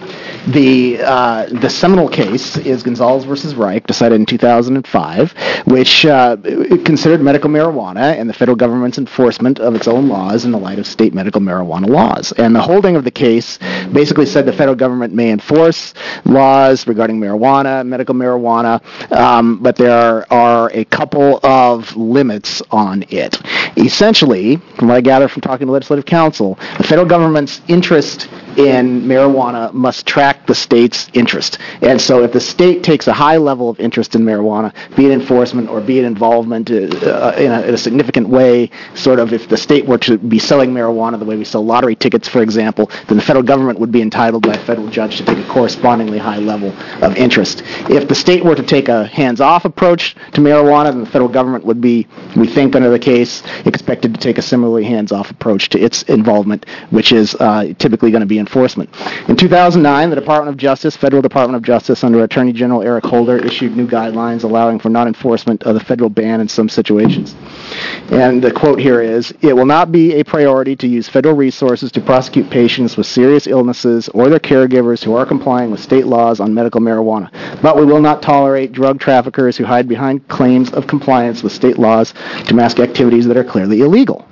The uh, the seminal case is Gonzalez versus Reich, decided in two thousand five, which uh, considered medical marijuana and the federal government's enforcement of its own laws in the light of state medical marijuana laws. And the holding of the case basically said the federal government may enforce laws regarding marijuana, medical marijuana, um, but there are, are a couple of limits on it. Essentially, from what I gather from talking to legislative counsel, the federal government's interest in marijuana must track the state's interest. And so if the state takes a high level of interest in marijuana, be it enforcement or be it involvement uh, in, a, in a significant way, sort of if the state were to be selling marijuana the way we sell lottery tickets, for example, then the federal government would be entitled by a federal judge to take a correspondingly high level of interest. If the state were to take a hands-off approach to marijuana, then the federal government would be, we think under the case, expected to take a similarly hands-off approach to its involvement, which is uh, typically going to be enforcement. In two thousand nine, the Department of Justice, Federal Department of Justice, under Attorney General Eric Holder, issued new guidelines allowing for non-enforcement of the federal ban in some situations. And the quote here is, "It will not be a priority to use federal resources to prosecute patients with serious illnesses or their caregivers who are complying with state laws on medical marijuana. But we will not tolerate drug traffickers who hide behind claims of compliance with state laws to mask activities that are clearly illegal."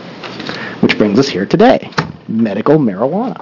Which brings us here today. Medical marijuana.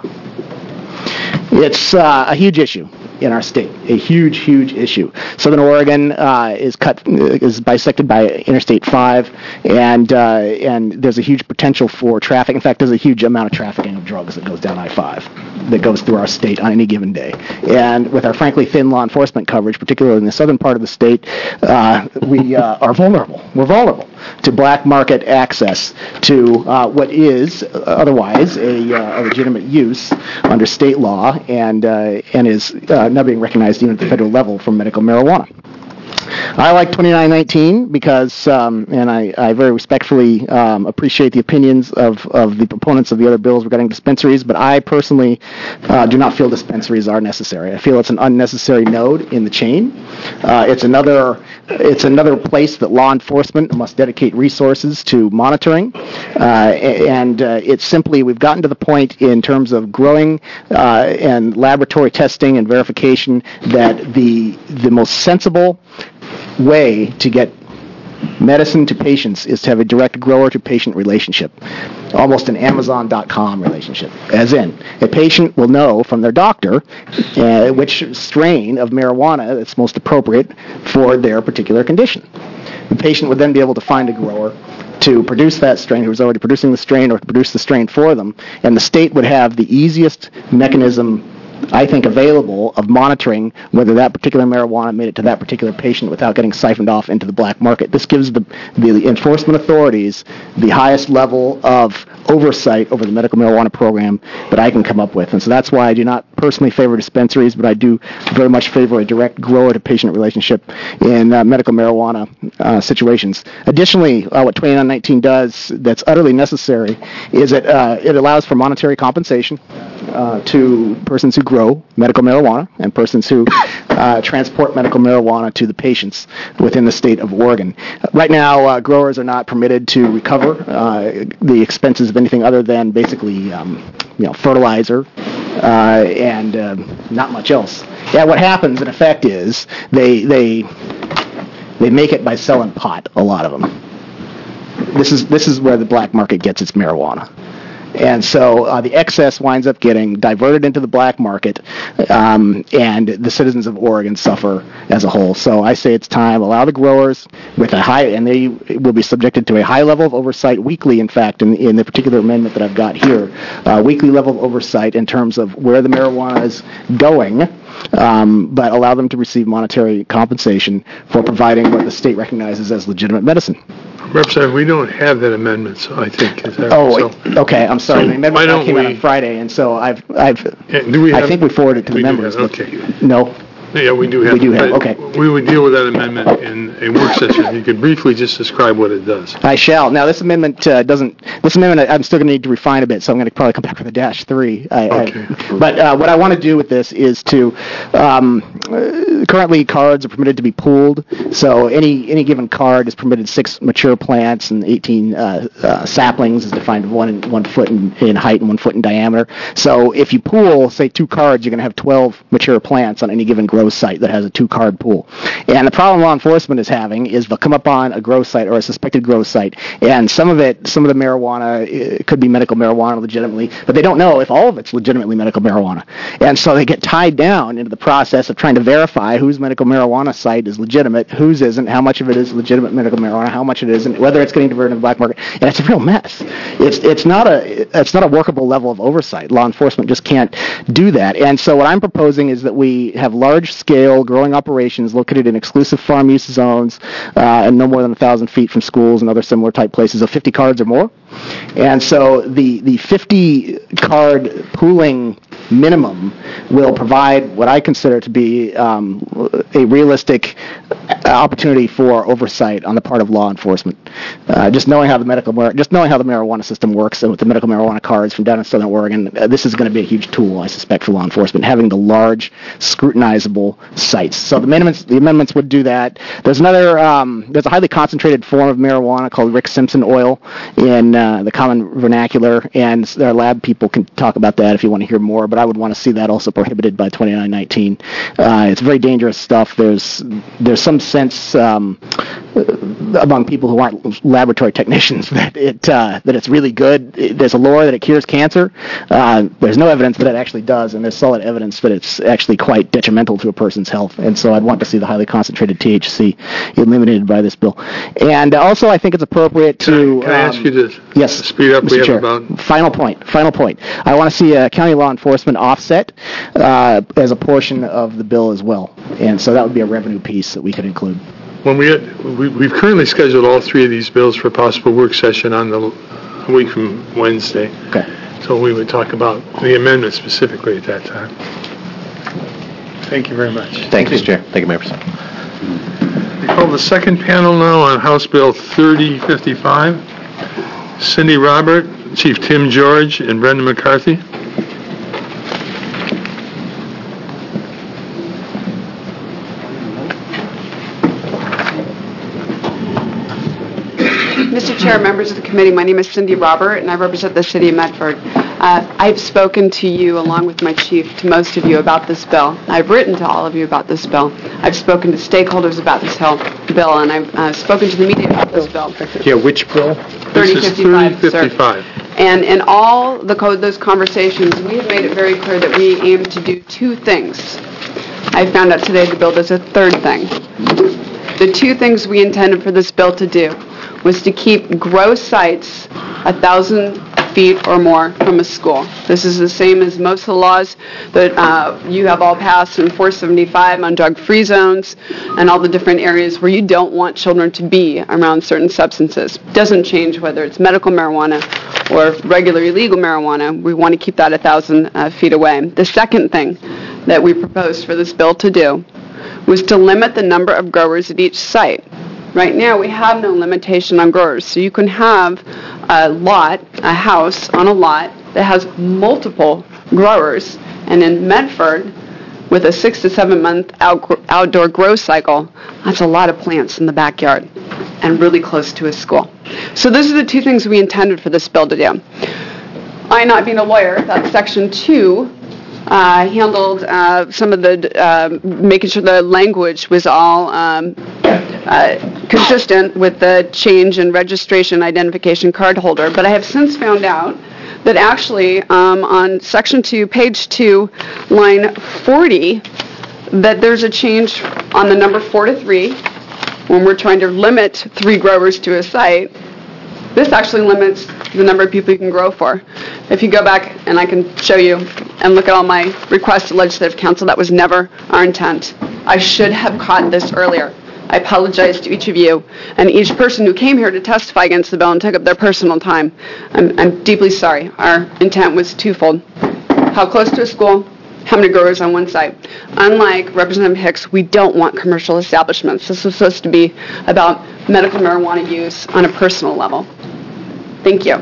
It's uh, a huge issue in our state, a huge, huge issue. Southern Oregon uh, is cut is bisected by Interstate five, and uh, and there's a huge potential for traffic. In fact, there's a huge amount of trafficking of drugs that goes down I five, that goes through our state on any given day. And with our frankly thin law enforcement coverage, particularly in the southern part of the state, uh, we uh, are vulnerable. We're vulnerable to black market access to uh, what is otherwise a, uh, a legitimate use under state law, and uh, and is uh, now being recognized even at the federal level for medical marijuana. I like twenty-nine nineteen because, um, and I, I very respectfully um, appreciate the opinions of, of the proponents of the other bills regarding dispensaries, but I personally uh, do not feel dispensaries are necessary. I feel it's an unnecessary node in the chain. Uh, it's another it's another place that law enforcement must dedicate resources to monitoring, uh, and uh, it's simply we've gotten to the point in terms of growing uh, and laboratory testing and verification that the the most sensible way to get medicine to patients is to have a direct grower-to-patient relationship, almost an Amazon dot com relationship. As in, a patient will know from their doctor uh, which strain of marijuana that's most appropriate for their particular condition. The patient would then be able to find a grower to produce that strain who's already producing the strain or to produce the strain for them, and the state would have the easiest mechanism I think, available of monitoring whether that particular marijuana made it to that particular patient without getting siphoned off into the black market. This gives the, the enforcement authorities the highest level of oversight over the medical marijuana program that I can come up with. And so that's why I do not personally favor dispensaries, but I do very much favor a direct grower-to-patient relationship in uh, medical marijuana uh, situations. Additionally, uh, what twenty-nine nineteen does that's utterly necessary is it, uh, it allows for monetary compensation uh, to persons who grow medical marijuana and persons who uh, transport medical marijuana to the patients within the state of Oregon. Right now, uh, growers are not permitted to recover uh, the expenses of anything other than basically, um, you know, fertilizer uh, and uh, not much else. Yeah, what happens in effect is they they they make it by selling pot. A lot of them. This is this is where the black market gets its marijuana. And so uh, the excess winds up getting diverted into the black market, um, and the citizens of Oregon suffer as a whole. So I say it's time. Allow the growers with a high, and they will be subjected to a high level of oversight weekly, in fact, in, in the particular amendment that I've got here, uh, weekly level of oversight in terms of where the marijuana is going, um, but allow them to receive monetary compensation for providing what the state recognizes as legitimate medicine. Representative, we don't have that amendment, so I think. Is that oh, so? Okay. I'm sorry. So the amendment why don't came we, out on Friday, and so I've, I've. Yeah, do we have, I think we forwarded it to the members. Have, okay. No. Yeah, we do have. We do have. Okay. We would deal with that amendment in a work session. You could briefly just describe what it does. I shall. Now, this amendment uh, doesn't. This amendment, I'm still going to need to refine a bit, so I'm going to probably come back with a dash three. I, okay. I, but uh, what I want to do with this is to. Um, uh, currently, cards are permitted to be pooled, so any any given card is permitted six mature plants and eighteen uh, uh, saplings, is defined one in, one foot in, in height and one foot in diameter. So if you pool, say, two cards, you're going to have twelve mature plants on any given grow site that has a two-card pool. And the problem law enforcement is having is they'll come up on a grow site or a suspected grow site, and some of it, some of the marijuana, it could be medical marijuana legitimately, but they don't know if all of it's legitimately medical marijuana. And so they get tied down into the process of trying to verify whose medical marijuana site is legitimate, whose isn't, how much of it is legitimate medical marijuana, how much it isn't, whether it's getting diverted to the black market. And it's a real mess. It's it's not a it's not a workable level of oversight. Law enforcement just can't do that. And so what I'm proposing is that we have large-scale growing operations located in exclusive farm use zones uh, and no more than one thousand feet from schools and other similar type places of fifty cards or more. And so the, the fifty-card pooling minimum will provide what I consider to be um, a realistic opportunity for oversight on the part of law enforcement. Uh, just knowing how the medical, just knowing how the marijuana system works, and with the medical marijuana cards from down in Southern Oregon, uh, this is going to be a huge tool, I suspect, for law enforcement, having the large, scrutinizable sites. So the amendments, the amendments would do that. There's another, um, there's a highly concentrated form of marijuana called Rick Simpson oil in uh, the common vernacular, and our lab people can talk about that if you want to hear more. But I would want to see that also prohibited by twenty-nine nineteen. Uh, it's very dangerous stuff. There's there's some sense um, among people who aren't laboratory technicians that it uh, that it's really good. There's a lore that it cures cancer. Uh, there's no evidence that it actually does, and there's solid evidence that it's actually quite detrimental to a person's health. And so I'd want to see the highly concentrated T H C eliminated by this bill. And also, I think it's appropriate to. Can I, can I um, ask you to yes, speed up? Mister We have Chair. about Final point. Final point. I want to see a county law enforcement offset uh, as a portion of the bill as well, and so that would be a revenue piece that we could include. When we, had, we we've currently scheduled all three of these bills for a possible work session on the a week from Wednesday. Okay. So we would talk about the amendment specifically at that time. Thank you very much. Thank you, Mister Chair. Thank you, members. Call the second panel now on House Bill thirty fifty-five. Cindy Robert, Chief Tim George, and Brenda McCarthy. Mister Chair, members of the committee, my name is Cindy Robert, and I represent the city of Medford. Uh, I've spoken to you, along with my chief, to most of you about this bill. I've written to all of you about this bill. I've spoken to stakeholders about this bill, and I've uh, spoken to the media about this bill. Yeah, which bill? This is thirty fifty-five. And in all the co- those conversations, we have made it very clear that we aim to do two things. I found out today the bill does a third thing. The two things we intended for this bill to do was to keep grow sites a thousand feet or more from a school. This is the same as most of the laws that uh, you have all passed in four seventy-five on drug-free zones and all the different areas where you don't want children to be around certain substances. Doesn't change whether it's medical marijuana or regular illegal marijuana. We want to keep that a thousand uh, feet away. The second thing that we proposed for this bill to do was to limit the number of growers at each site. Right now, we have no limitation on growers, so you can have a lot, a house on a lot that has multiple growers, and in Medford, with a six to seven month out, outdoor grow cycle, that's a lot of plants in the backyard and really close to a school. So those are the two things we intended for this bill to do. I, not being a lawyer, that's section two, uh, handled uh, some of the, uh, making sure the language was all um, uh, consistent with the change in registration identification card holder. But I have since found out that actually um, on section two, page two, line forty, that there's a change on the number four to three when we're trying to limit three growers to a site. This actually limits the number of people you can grow for. If you go back, and I can show you, and look at all my requests to Legislative Council, that was never our intent. I should have caught this earlier. I apologize to each of you and each person who came here to testify against the bill and took up their personal time. I'm, I'm deeply sorry. Our intent was twofold. How close to a school, how many growers on one site. Unlike Representative Hicks, we don't want commercial establishments. This was supposed to be about medical marijuana use on a personal level. Thank you.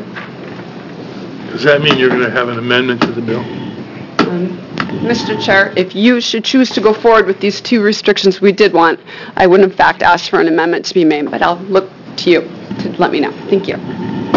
Does that mean you're going to have an amendment to the bill? Um, Mister Chair, if you should choose to go forward with these two restrictions we did want, I would in fact ask for an amendment to be made, but I'll look to you to let me know. Thank you.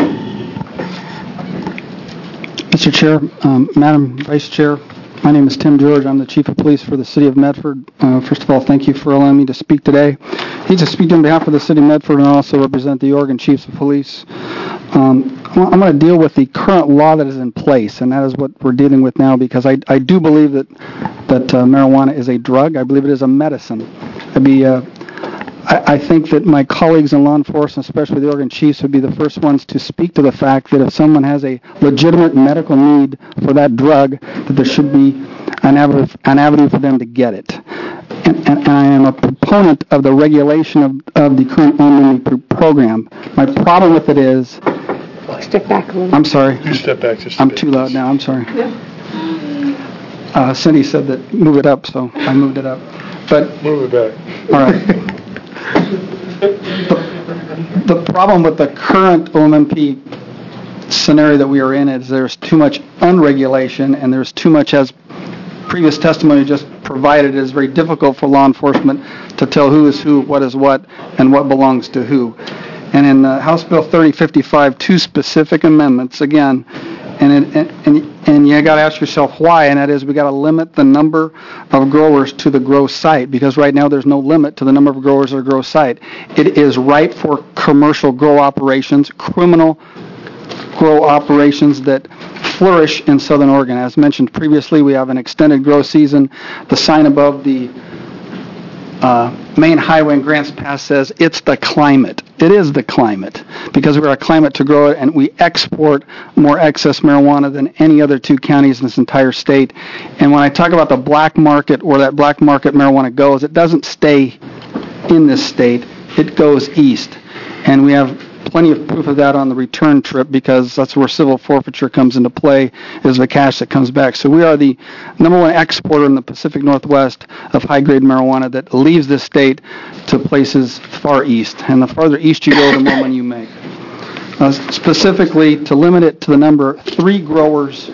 Mister Chair, um, Madam Vice Chair, my name is Tim George. I'm the Chief of Police for the City of Medford. Uh, first of all, thank you for allowing me to speak today. I need to speak on behalf of the City of Medford and also represent the Oregon Chiefs of Police. Um, I'm going to deal with the current law that is in place, and that is what we're dealing with now, because I, I do believe that that uh, marijuana is a drug. I believe it is a medicine. I'd be, uh, I, I think that my colleagues in law enforcement, especially the Oregon Chiefs, would be the first ones to speak to the fact that if someone has a legitimate medical need for that drug, that there should be an avenue, an avenue for them to get it. And, and, and I am a proponent of the regulation of, of the current on-only program. My problem with it is... Step back a little. I'm sorry. You step back just a I'm bit. too loud now. I'm sorry. Uh, Cindy said that move it up, so I moved it up. But move it back. All right. the, the problem with the current O M M P scenario that we are in is there's too much unregulation, and there's too much, as previous testimony just provided, it is very difficult for law enforcement to tell who is who, what is what, and what belongs to who. And in uh, House Bill thirty fifty-five, two specific amendments, again, and it, and, and, and you got to ask yourself why, and that is we got to limit the number of growers to the grow site, because right now there's no limit to the number of growers at a grow site. It is right for commercial grow operations, criminal grow operations that flourish in Southern Oregon. As mentioned previously, we have an extended grow season. The sign above the uh, main highway in Grants Pass says it's the climate. It is the climate, because we're a climate to grow it, and we export more excess marijuana than any other two counties in this entire state. And when I talk about the black market, where that black market marijuana goes, it doesn't stay in this state. It goes east. And we have plenty of proof of that on the return trip because that's where civil forfeiture comes into play, is the cash that comes back. So we are the number one exporter in the Pacific Northwest of high-grade marijuana that leaves this state to places far east. And the farther east you go, the more money you make. Uh, specifically, to limit it to the number three growers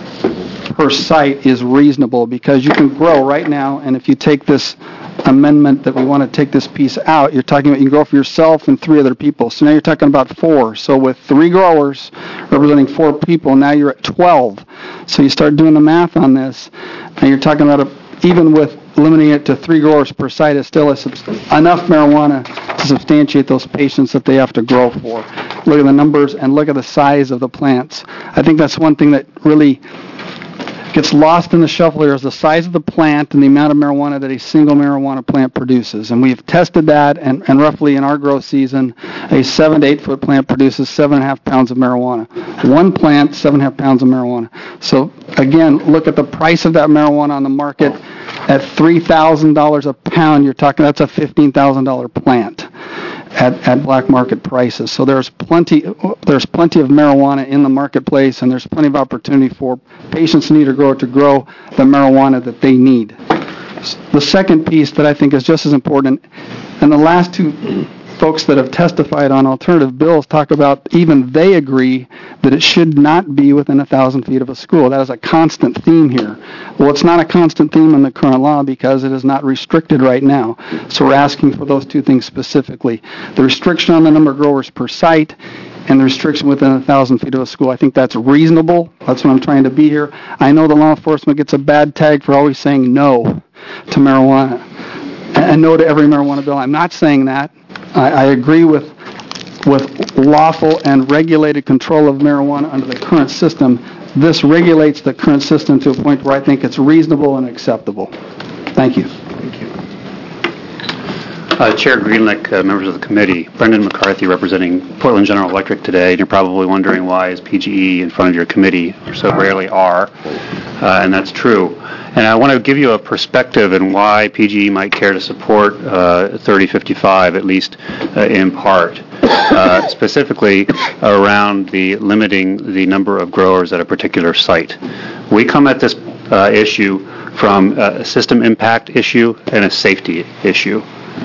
per site is reasonable because you can grow right now, and if you take this amendment that we want to take this piece out, you're talking about you can grow for yourself and three other people. So now you're talking about four. So with three growers representing four people, now you're at twelve. So you start doing the math on this, and you're talking about a, even with limiting it to three growers per site is still a subs- enough marijuana to substantiate those patients that they have to grow for. Look at the numbers and look at the size of the plants. I think that's one thing that really gets lost in the shuffle here is the size of the plant and the amount of marijuana that a single marijuana plant produces. And we've tested that, and, and roughly in our growth season, a seven to eight foot plant produces seven and a half pounds of marijuana. One plant, seven and a half pounds of marijuana. So again, look at the price of that marijuana on the market. At three thousand dollars a pound, you're talking, that's a fifteen thousand dollars plant at, at black market prices. So there's plenty, there's plenty of marijuana in the marketplace, and there's plenty of opportunity for patients who need to grow to grow the marijuana that they need. The second piece that I think is just as important, and the last two folks that have testified on alternative bills talk about even they agree that it should not be within a thousand feet of a school. That is a constant theme here. Well, it's not a constant theme in the current law because it is not restricted right now. So we're asking for those two things specifically. The restriction on the number of growers per site and the restriction within a thousand feet of a school. I think that's reasonable. That's what I'm trying to be here. I know the law enforcement gets a bad tag for always saying no to marijuana and no to every marijuana bill. I'm not saying that. I, I agree with with lawful and regulated control of marijuana under the current system. This regulates the current system to a point where I think it's reasonable and acceptable. Thank you. Thank you. Uh, Chair Greenlick, uh, members of the committee, Brendan McCarthy representing Portland General Electric today, and you're probably wondering why is P G E in front of your committee, or so rarely are, uh, and that's true. And I want to give you a perspective on why P G E might care to support uh, thirty fifty-five, at least uh, in part, uh, specifically around the limiting the number of growers at a particular site. We come at this uh, issue from a system impact issue and a safety issue.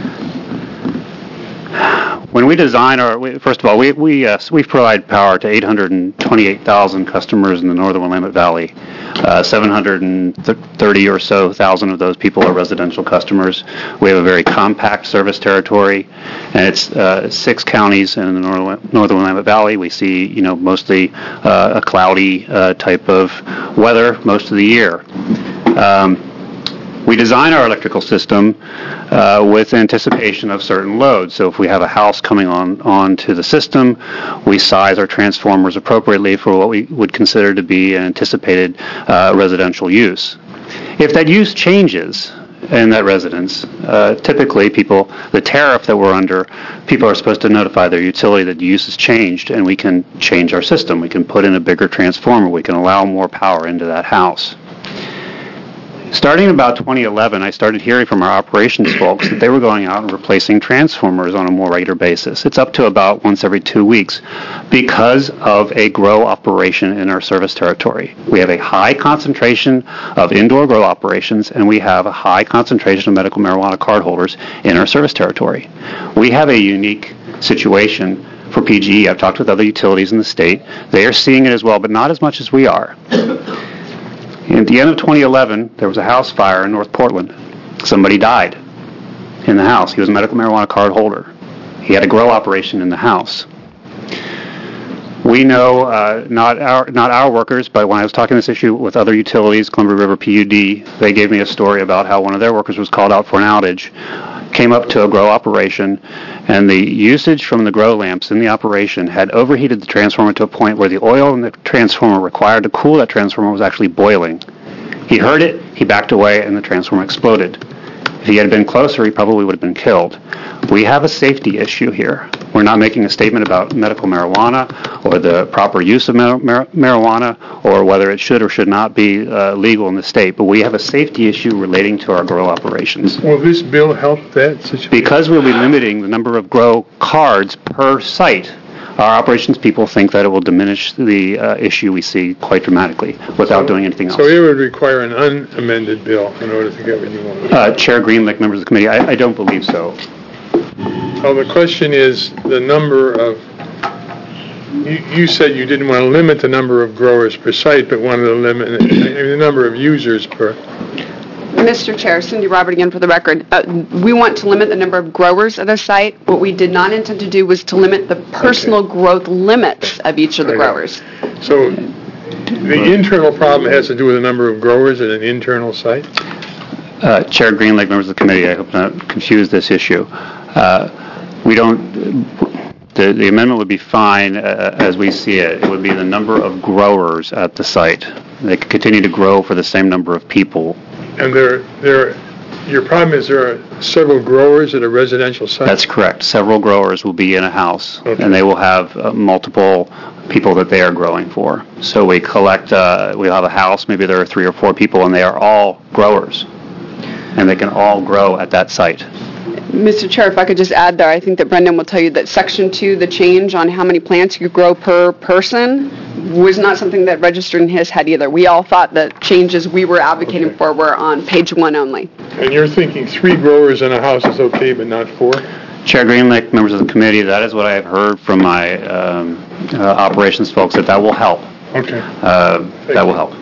When we design our, we, first of all, we we uh, we provide power to eight hundred twenty-eight thousand customers in the northern Willamette Valley. Uh, seven hundred thirty or so thousand of those people are residential customers. We have a very compact service territory, and it's uh, six counties in the northern, northern Willamette Valley. We see, you know, mostly uh, a cloudy uh, type of weather most of the year. Um, We design our electrical system uh, with anticipation of certain loads. So if we have a house coming on onto the system, we size our transformers appropriately for what we would consider to be an anticipated uh, residential use. If that use changes in that residence, uh, typically people, the tariff that we're under, people are supposed to notify their utility that the use has changed, and we can change our system. We can put in a bigger transformer. We can allow more power into that house. Starting about twenty eleven, I started hearing from our operations folks that they were going out and replacing transformers on a more regular basis. It's up to about once every two weeks because of a grow operation in our service territory. We have a high concentration of indoor grow operations, and we have a high concentration of medical marijuana cardholders in our service territory. We have a unique situation for P G E. I've talked with other utilities in the state. They are seeing it as well, but not as much as we are. At the end of twenty eleven, there was a house fire in North Portland. Somebody died in the house. He was a medical marijuana card holder. He had a grow operation in the house. We know, uh, not our not our workers, but when I was talking this issue with other utilities, Columbia River P U D, they gave me a story about how one of their workers was called out for an outage, came up to a grow operation, and the usage from the grow lamps in the operation had overheated the transformer to a point where the oil in the transformer required to cool that transformer was actually boiling. He heard it, he backed away, and the transformer exploded. If he had been closer, he probably would have been killed. We have a safety issue here. We're not making a statement about medical marijuana or the proper use of mar- mar- marijuana or whether it should or should not be uh, legal in the state, but we have a safety issue relating to our grow operations. Will this bill help that situation? Because we'll be limiting the number of grow cards per site, our operations people think that it will diminish the uh, issue we see quite dramatically without doing anything else. So it would require an unamended bill in order to get what you want. Uh, Chair Greenlick, members of the committee, I, I don't believe so. Well, the question is the number of, you, you said you didn't want to limit the number of growers per site, but wanted to limit the number of users per. Mister Chair, Cindy Robert again for the record. Uh, we want to limit the number of growers at a site. What we did not intend to do was to limit the personal okay. growth limits of each of the growers. So the internal problem has to do with the number of growers at an internal site? Uh, Chair Greenlake, members of the committee, I hope not confuse this issue. Uh, we don't, the, the amendment would be fine uh, as we see it. It would be the number of growers at the site. They could continue to grow for the same number of people. And there, there, your problem is there are several growers at a residential site? That's correct. Several growers will be in a house, okay. and they will have uh, multiple people that they are growing for. So we collect, uh, we have a house, maybe there are three or four people, and they are all growers, and they can all grow at that site. Mister Chair, if I could just add there, I think that Brendan will tell you that Section two, the change on how many plants you grow per person, was not something that registered in his head either. We all thought the changes we were advocating okay. for were on page one only. And you're thinking three growers in a house is okay, but not four? Chair Greenlake, members of the committee, that is what I have heard from my um, uh, operations folks, that that will help. Okay. Uh, that will help.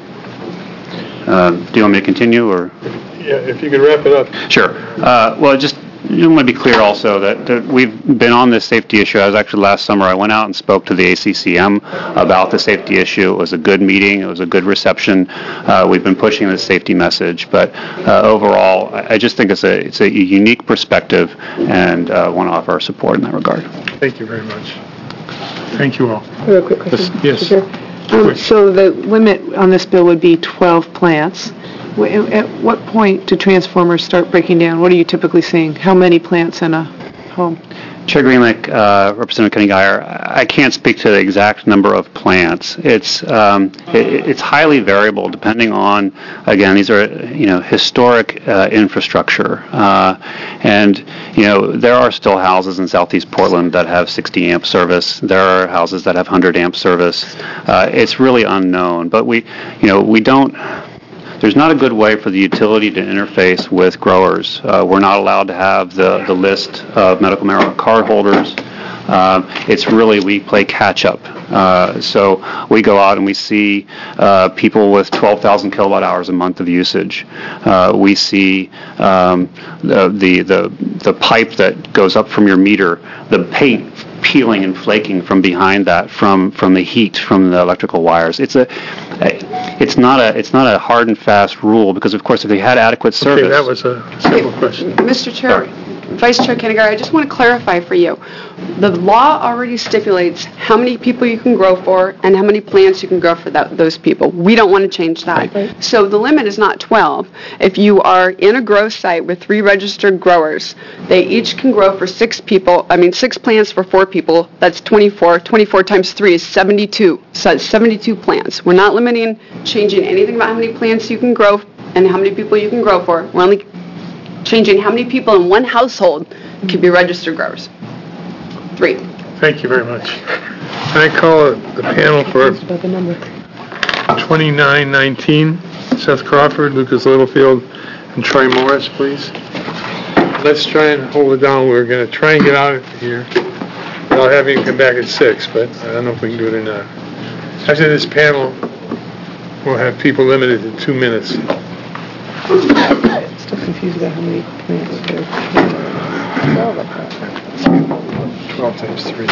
Uh, do you want me to continue, or? Yeah, if you could wrap it up. Sure. Uh, well, just I want to be clear also that, that we've been on this safety issue. I was actually last summer, I went out and spoke to the A C C M about the safety issue. It was a good meeting. It was a good reception. Uh, we've been pushing the safety message. But uh, overall, I, I just think it's a, it's a unique perspective, and uh, want to offer our support in that regard. Thank you very much. Thank you all. Real quick question. Yes. Um, so the limit on this bill would be twelve plants. At what point do transformers start breaking down? What are you typically seeing? How many plants in a home? Chair Greenlick, uh, Representative Kenny Geyer, I can't speak to the exact number of plants. It's um, it, it's highly variable depending on, again, these are you know historic uh, infrastructure, uh, and you know there are still houses in Southeast Portland that have sixty amp service. There are houses that have one hundred amp service. Uh, it's really unknown, but we you know we don't. There's not a good way for the utility to interface with growers. Uh, we're not allowed to have the, the list of medical marijuana card holders. Uh, it's really, we play catch-up. Uh, so we go out and we see uh, people with twelve thousand kilowatt hours a month of usage. Uh, we see um, the, the, the, the pipe that goes up from your meter, the paint peeling and flaking from behind that, from from the heat from the electrical wires. It's a, it's not a, it's not a hard and fast rule, because of course if they had adequate service. Okay, that was a simple question. Mister Chair, Vice Chair Kenny Geyer, I just want to clarify for you. The law already stipulates how many people you can grow for and how many plants you can grow for that, those people. We don't want to change that. Right. So the limit is not twelve. If you are in a grow site with three registered growers, they each can grow for six people, I mean six plants for four people, that's twenty-four. twenty-four times three is seventy-two. So that's seventy-two plants. We're not limiting, changing anything about how many plants you can grow and how many people you can grow for. We're only changing how many people in one household can be registered growers. Three. Thank you very much. Can I call the panel for twenty-nine nineteen? Seth Crawford, Lucas Littlefield, and Troy Morris, please. Let's try and hold it down. We're going to try and get out of here. I'll have you come back at six, but I don't know if we can do it or not. After this panel, we'll have people limited to two minutes. Still confused about how many plants there are. twelve times three.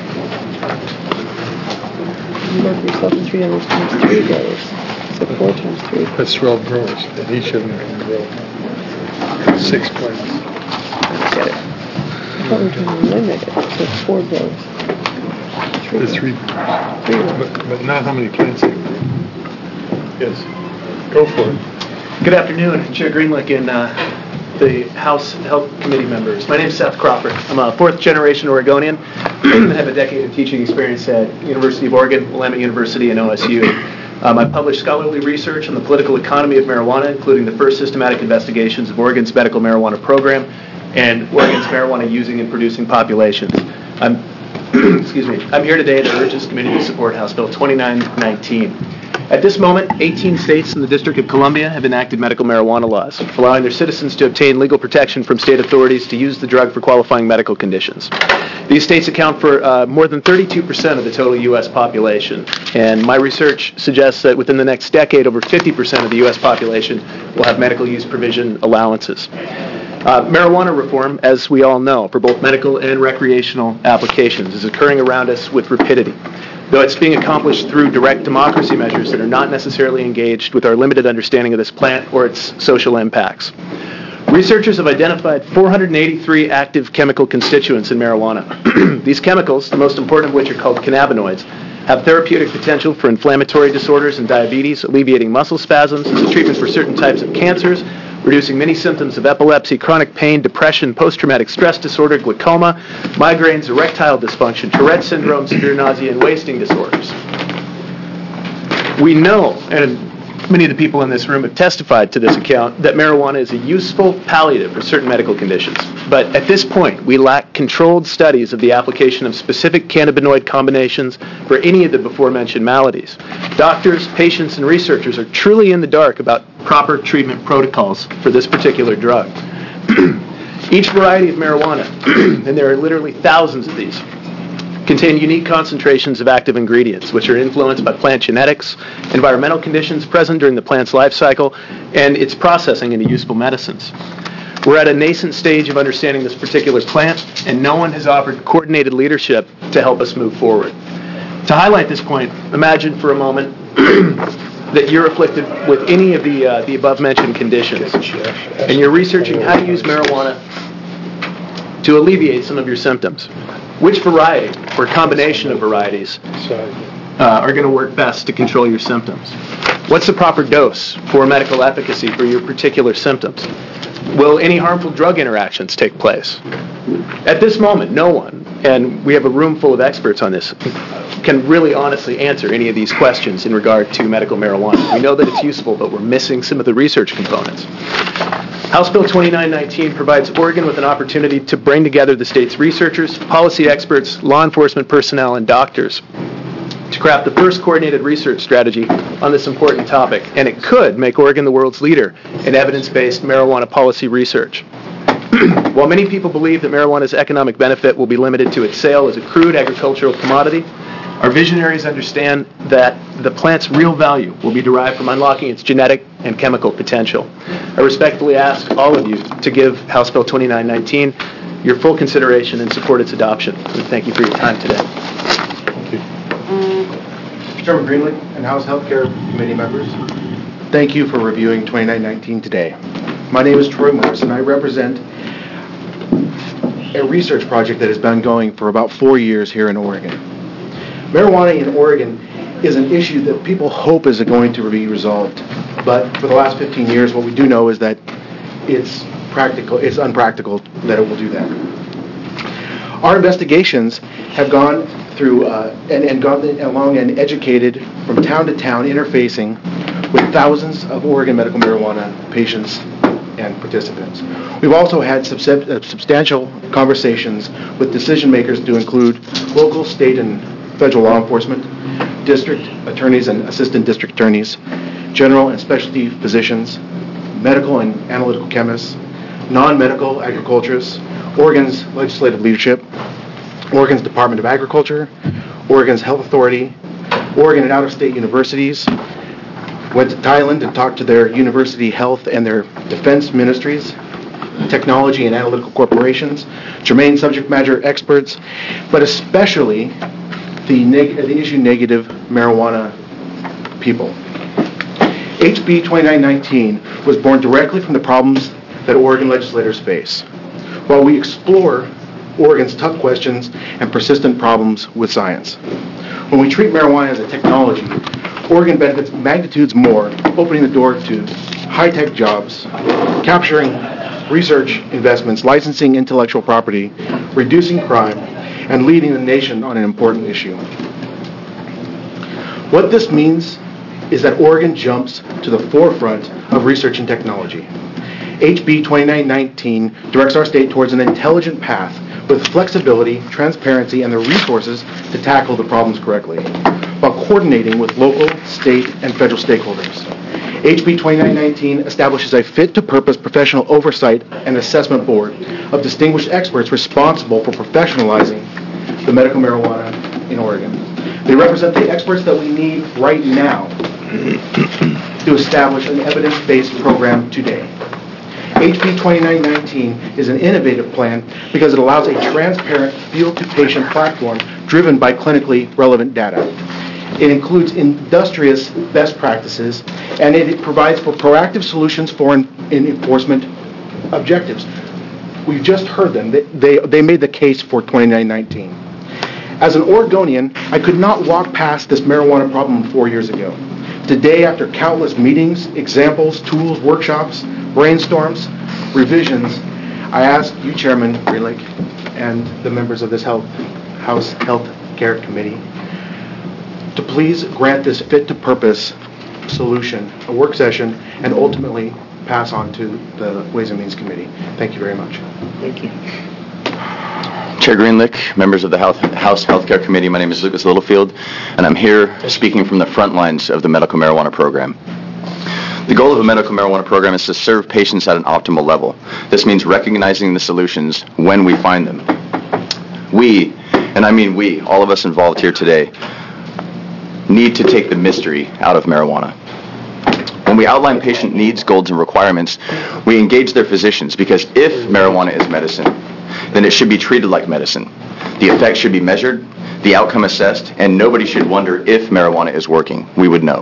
You work yourself in three others times three growers. So four times three. That's twelve growers, and each of them can grow six plants. Get it. I thought we were trying to limit it to four growers. Three The three, Three but, but not how many plants they can grow. Yes, go for it. Good afternoon, Chair Greenlick and uh, the House Health Committee members. My name is Seth Crawford. I'm a fourth-generation Oregonian. I have a decade of teaching experience at University of Oregon, Willamette University, and O S U. Um, I've published scholarly research on the political economy of marijuana, including the first systematic investigations of Oregon's medical marijuana program and Oregon's marijuana using and producing populations. I'm excuse me, I'm here today to urge this committee to support House Bill twenty-nine nineteen. At this moment, eighteen states in the District of Columbia have enacted medical marijuana laws, allowing their citizens to obtain legal protection from state authorities to use the drug for qualifying medical conditions. These states account for uh, more than thirty-two percent of the total U S population, and my research suggests that within the next decade, over fifty percent of the U S population will have medical use provision allowances. Uh, marijuana reform, as we all know, for both medical and recreational applications, is occurring around us with rapidity, though it's being accomplished through direct democracy measures that are not necessarily engaged with our limited understanding of this plant or its social impacts. Researchers have identified four hundred eighty-three active chemical constituents in marijuana. These chemicals, the most important of which are called cannabinoids, have therapeutic potential for inflammatory disorders and diabetes, alleviating muscle spasms as a treatment for certain types of cancers, reducing many symptoms of epilepsy, chronic pain, depression, post-traumatic stress disorder, glaucoma, migraines, erectile dysfunction, Tourette syndrome, severe nausea, and wasting disorders. We know, and many of the people in this room have testified to this account, that marijuana is a useful palliative for certain medical conditions. But at this point, we lack controlled studies of the application of specific cannabinoid combinations for any of the before-mentioned maladies. Doctors, patients, and researchers are truly in the dark about proper treatment protocols for this particular drug. Each variety of marijuana, and there are literally thousands of these, contain unique concentrations of active ingredients, which are influenced by plant genetics, environmental conditions present during the plant's life cycle, and its processing into useful medicines. We're at a nascent stage of understanding this particular plant, and no one has offered coordinated leadership to help us move forward. To highlight this point, imagine for a moment that you're afflicted with any of the, uh, the above-mentioned conditions, and you're researching how to use marijuana to alleviate some of your symptoms. Which variety, or combination of varieties, uh, are going to work best to control your symptoms? What's the proper dose for medical efficacy for your particular symptoms? Will any harmful drug interactions take place? At this moment, no one, and we have a room full of experts on this, can really honestly answer any of these questions in regard to medical marijuana. We know that it's useful, but we're missing some of the research components. House Bill twenty-nine nineteen provides Oregon with an opportunity to bring together the state's researchers, policy experts, law enforcement personnel, and doctors to craft the first coordinated research strategy on this important topic, and it could make Oregon the world's leader in evidence-based marijuana policy research. While many people believe that marijuana's economic benefit will be limited to its sale as a crude agricultural commodity, our visionaries understand that the plant's real value will be derived from unlocking its genetic and chemical potential. I respectfully ask all of you to give House Bill twenty-nine nineteen your full consideration and support its adoption. And thank you for your time today. Thank you. Chairman Greenlee and House Healthcare Committee members, thank you for reviewing twenty-nine nineteen today. My name is Troy Morris, and I represent a research project that has been going for about four years here in Oregon. Marijuana in Oregon is an issue that people hope is going to be resolved, but for the last fifteen years, what we do know is that it's practical, it's unpractical that it will do that. Our investigations have gone through uh, and, and gone along and educated from town to town, interfacing with thousands of Oregon medical marijuana patients and participants. We've also had subs- substantial conversations with decision makers to include local, state, and federal law enforcement, district attorneys and assistant district attorneys, general and specialty physicians, medical and analytical chemists, non-medical agriculturists, Oregon's legislative leadership, Oregon's Department of Agriculture, Oregon's Health Authority, Oregon and out-of-state universities. Went to Thailand and talked to their university health and their defense ministries, technology and analytical corporations, germane subject matter experts, but especially the, neg- the issue negative marijuana people. H B twenty-nine nineteen was born directly from the problems that Oregon legislators face, while we explore Oregon's tough questions and persistent problems with science. When we treat marijuana as a technology, Oregon benefits magnitudes more, opening the door to high-tech jobs, capturing research investments, licensing intellectual property, reducing crime, and leading the nation on an important issue. What this means is that Oregon jumps to the forefront of research and technology. H B twenty-nine nineteen directs our state towards an intelligent path with flexibility, transparency, and the resources to tackle the problems correctly, while coordinating with local, state, and federal stakeholders. H B twenty-nine nineteen establishes a fit-to-purpose professional oversight and assessment board of distinguished experts responsible for professionalizing the medical marijuana in Oregon. They represent the experts that we need right now to establish an evidence-based program today. H B twenty-nine nineteen is an innovative plan because it allows a transparent field-to-patient platform driven by clinically relevant data. It includes industrious best practices, and it provides for proactive solutions for in, in enforcement objectives. We've just heard them. They, they, they made the case for twenty-nine nineteen. As an Oregonian, I could not walk past this marijuana problem four years ago. Today, after countless meetings, examples, tools, workshops, brainstorms, revisions, I ask you, Chairman Greenlick, and the members of this health, House Health Care Committee, to please grant this fit-to-purpose solution, a work session, and ultimately pass on to the Ways and Means Committee. Thank you very much. Thank you. Chair Greenlick, members of the House Health Care Committee, my name is Lucas Littlefield, and I'm here speaking from the front lines of the medical marijuana program. The goal of a medical marijuana program is to serve patients at an optimal level. This means recognizing the solutions when we find them. We, and I mean we, all of us involved here today, need to take the mystery out of marijuana. When we outline patient needs, goals, and requirements, we engage their physicians because if marijuana is medicine, then it should be treated like medicine. The effects should be measured, the outcome assessed, and nobody should wonder if marijuana is working. We would know.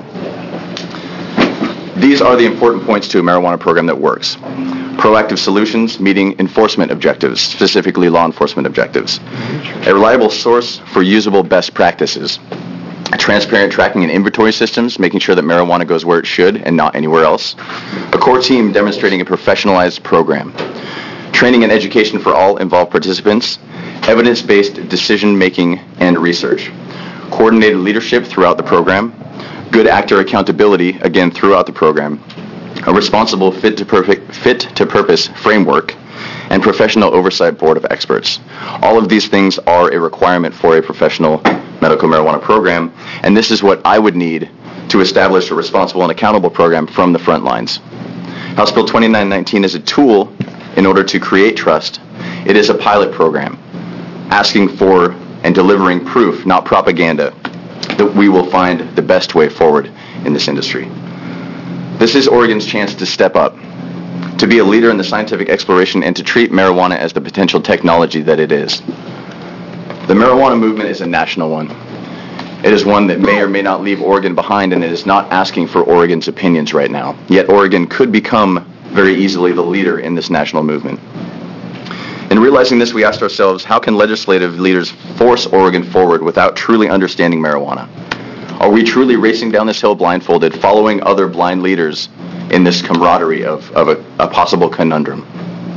These are the important points to a marijuana program that works. Proactive solutions meeting enforcement objectives, specifically law enforcement objectives. A reliable source for usable best practices. Transparent tracking and inventory systems, making sure that marijuana goes where it should and not anywhere else. A core team demonstrating a professionalized program. Training and education for all involved participants. Evidence-based decision-making and research. Coordinated leadership throughout the program. Good actor accountability, again, throughout the program. A responsible fit-to-perfect, fit-to-purpose framework. And professional oversight board of experts. All of these things are a requirement for a professional medical marijuana program, and this is what I would need to establish a responsible and accountable program from the front lines. House Bill twenty-nine nineteen is a tool in order to create trust. It is a pilot program, asking for and delivering proof, not propaganda, that we will find the best way forward in this industry. This is Oregon's chance to step up, to be a leader in the scientific exploration and to treat marijuana as the potential technology that it is. The marijuana movement is a national one. It is one that may or may not leave Oregon behind, and it is not asking for Oregon's opinions right now. Yet Oregon could become very easily the leader in this national movement. In realizing this, we asked ourselves, how can legislative leaders force Oregon forward without truly understanding marijuana? Are we truly racing down this hill blindfolded, following other blind leaders in this camaraderie of, of a, a possible conundrum?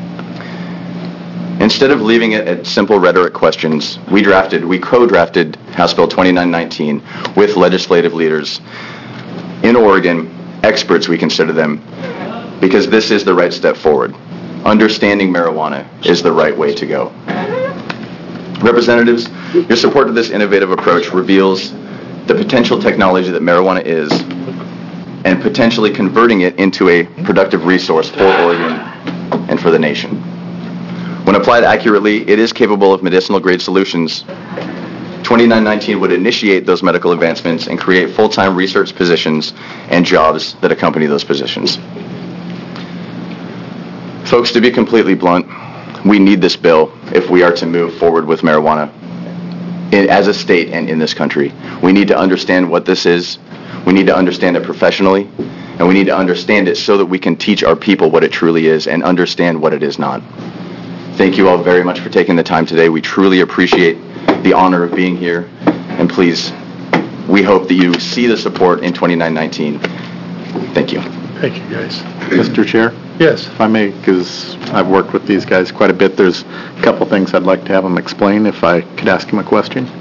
Instead of leaving it at simple rhetoric questions, we drafted, we co-drafted House Bill twenty-nine nineteen with legislative leaders in Oregon, experts we consider them, because this is the right step forward. Understanding marijuana is the right way to go. Representatives, your support of this innovative approach reveals the potential technology that marijuana is and potentially converting it into a productive resource for Oregon and for the nation. When applied accurately, it is capable of medicinal-grade solutions. twenty-nine nineteen would initiate those medical advancements and create full-time research positions and jobs that accompany those positions. Folks, to be completely blunt, we need this bill if we are to move forward with marijuana in, as a state and in this country. We need to understand what this is. We need to understand it professionally, and we need to understand it so that we can teach our people what it truly is and understand what it is not. Thank you all very much for taking the time today. We truly appreciate the honor of being here, and please, we hope that you see the support in twenty-nine nineteen. Thank you. Thank you, guys. Mister Chair? Yes. If I may, because I've worked with these guys quite a bit, there's a couple things I'd like to have them explain, if I could ask them a question.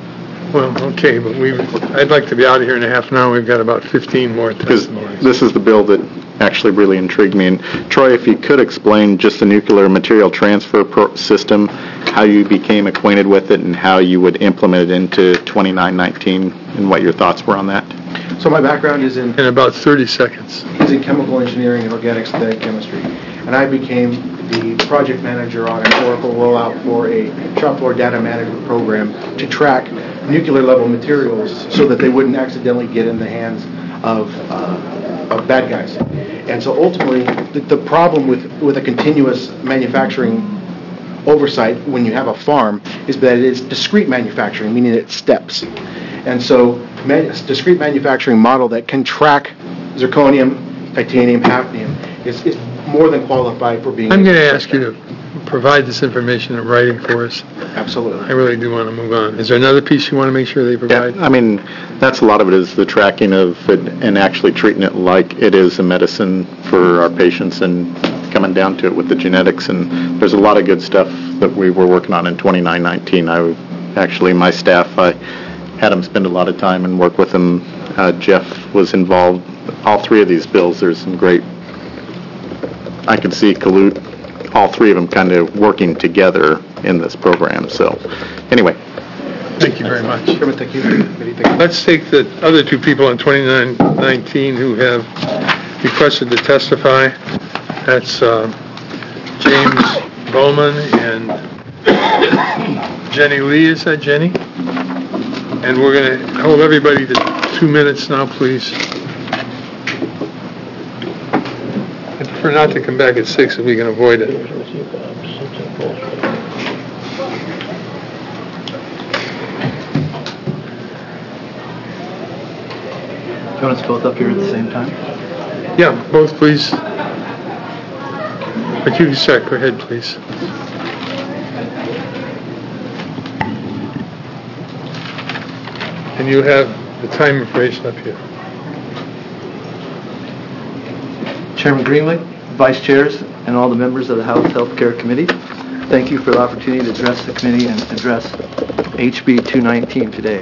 Well, okay, but we, I'd like to be out of here in a half an hour. We've got about fifteen more Because testimonies. this is the bill that actually really intrigued me. And Troy, if you could explain just the nuclear material transfer pro- system, how you became acquainted with it, and how you would implement it into twenty-nine nineteen, and what your thoughts were on that. So my background is in In about thirty seconds. is in chemical engineering and organic synthetic chemistry, and I became the project manager on an Oracle rollout for a shop floor data management program to track nuclear level materials so that they wouldn't accidentally get in the hands of, uh, of bad guys. And so ultimately, the, the problem with, with a continuous manufacturing oversight when you have a farm is that it is discrete manufacturing, meaning it's steps. And so man, discrete manufacturing model that can track zirconium, titanium, hafnium is, is more than qualified for being... I'm going to ask you to provide this information in writing for us. Absolutely. I really do want to move on. Is there another piece you want to make sure they provide? Yeah, I mean, that's a lot of it is the tracking of it and actually treating it like it is a medicine for our patients and coming down to it with the genetics. And there's a lot of good stuff that we were working on in twenty-nine nineteen. I actually, my staff, I had them spend a lot of time and work with them. Uh, Jeff was involved. All three of these bills, there's some great, I could see collude, all three of them kind of working together in this program. So anyway. Thank you very much. Chairman, thank you. Let's take the other two people on twenty-nine nineteen who have requested to testify. That's uh, James Bowman and Jenny Lee. Is that Jenny? And we're going to hold everybody to two minutes now, please. I prefer not to come back at six if we can avoid it. Do you want us both up here at the same time? Yeah, both, please. But you can start. Go ahead, please. And you have the time information up here. Chairman Greenlee, Vice Chairs, and all the members of the House Health Care Committee, thank you for the opportunity to address the committee and address H B two nineteen today.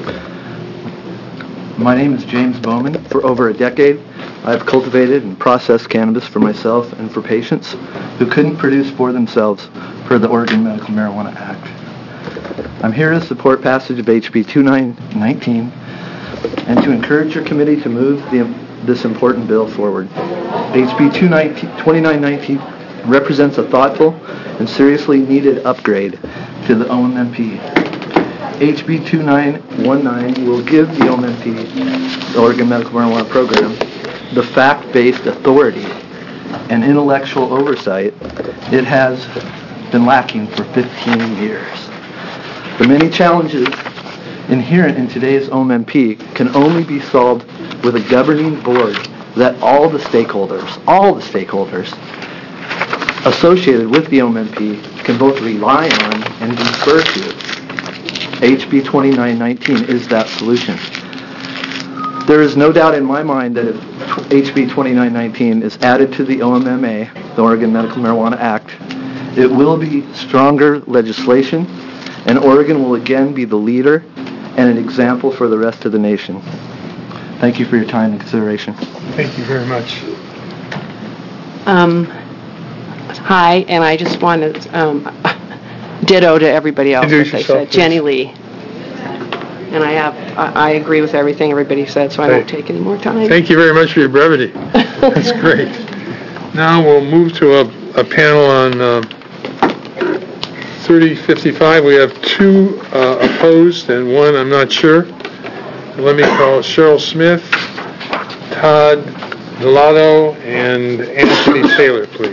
My name is James Bowman. For over a decade, I've cultivated and processed cannabis for myself and for patients who couldn't produce for themselves per the Oregon Medical Marijuana Act. I'm here to support passage of H B two nineteen and to encourage your committee to move the, this important bill forward. H B twenty-nine nineteen represents a thoughtful and seriously needed upgrade to the O M M P. H B twenty-nine nineteen will give the O M M P, the Oregon Medical Marijuana Program, the fact-based authority and intellectual oversight it has been lacking for fifteen years. The many challenges inherent in today's O M M P can only be solved with a governing board that all the stakeholders, all the stakeholders associated with the O M M P can both rely on and defer to. H B twenty-nine nineteen is that solution. There is no doubt in my mind that if H B twenty-nine nineteen is added to the O M M A, the Oregon Medical Marijuana Act, it will be stronger legislation, and Oregon will again be the leader and an example for the rest of the nation. Thank you for your time and consideration. Thank you very much. Um, hi, and I just want to um, ditto to everybody else, Introduce as I yourself, said. please. Jenny Lee. And I have, I, I agree with everything everybody said, so I won't take any more time. Thank you very much for your brevity. That's great. Now we'll move to a, a panel on uh, thirty fifty-five. We have two uh, opposed and one I'm not sure. Let me call Cheryl Smith, Todd Delato, and Anthony Taylor, please.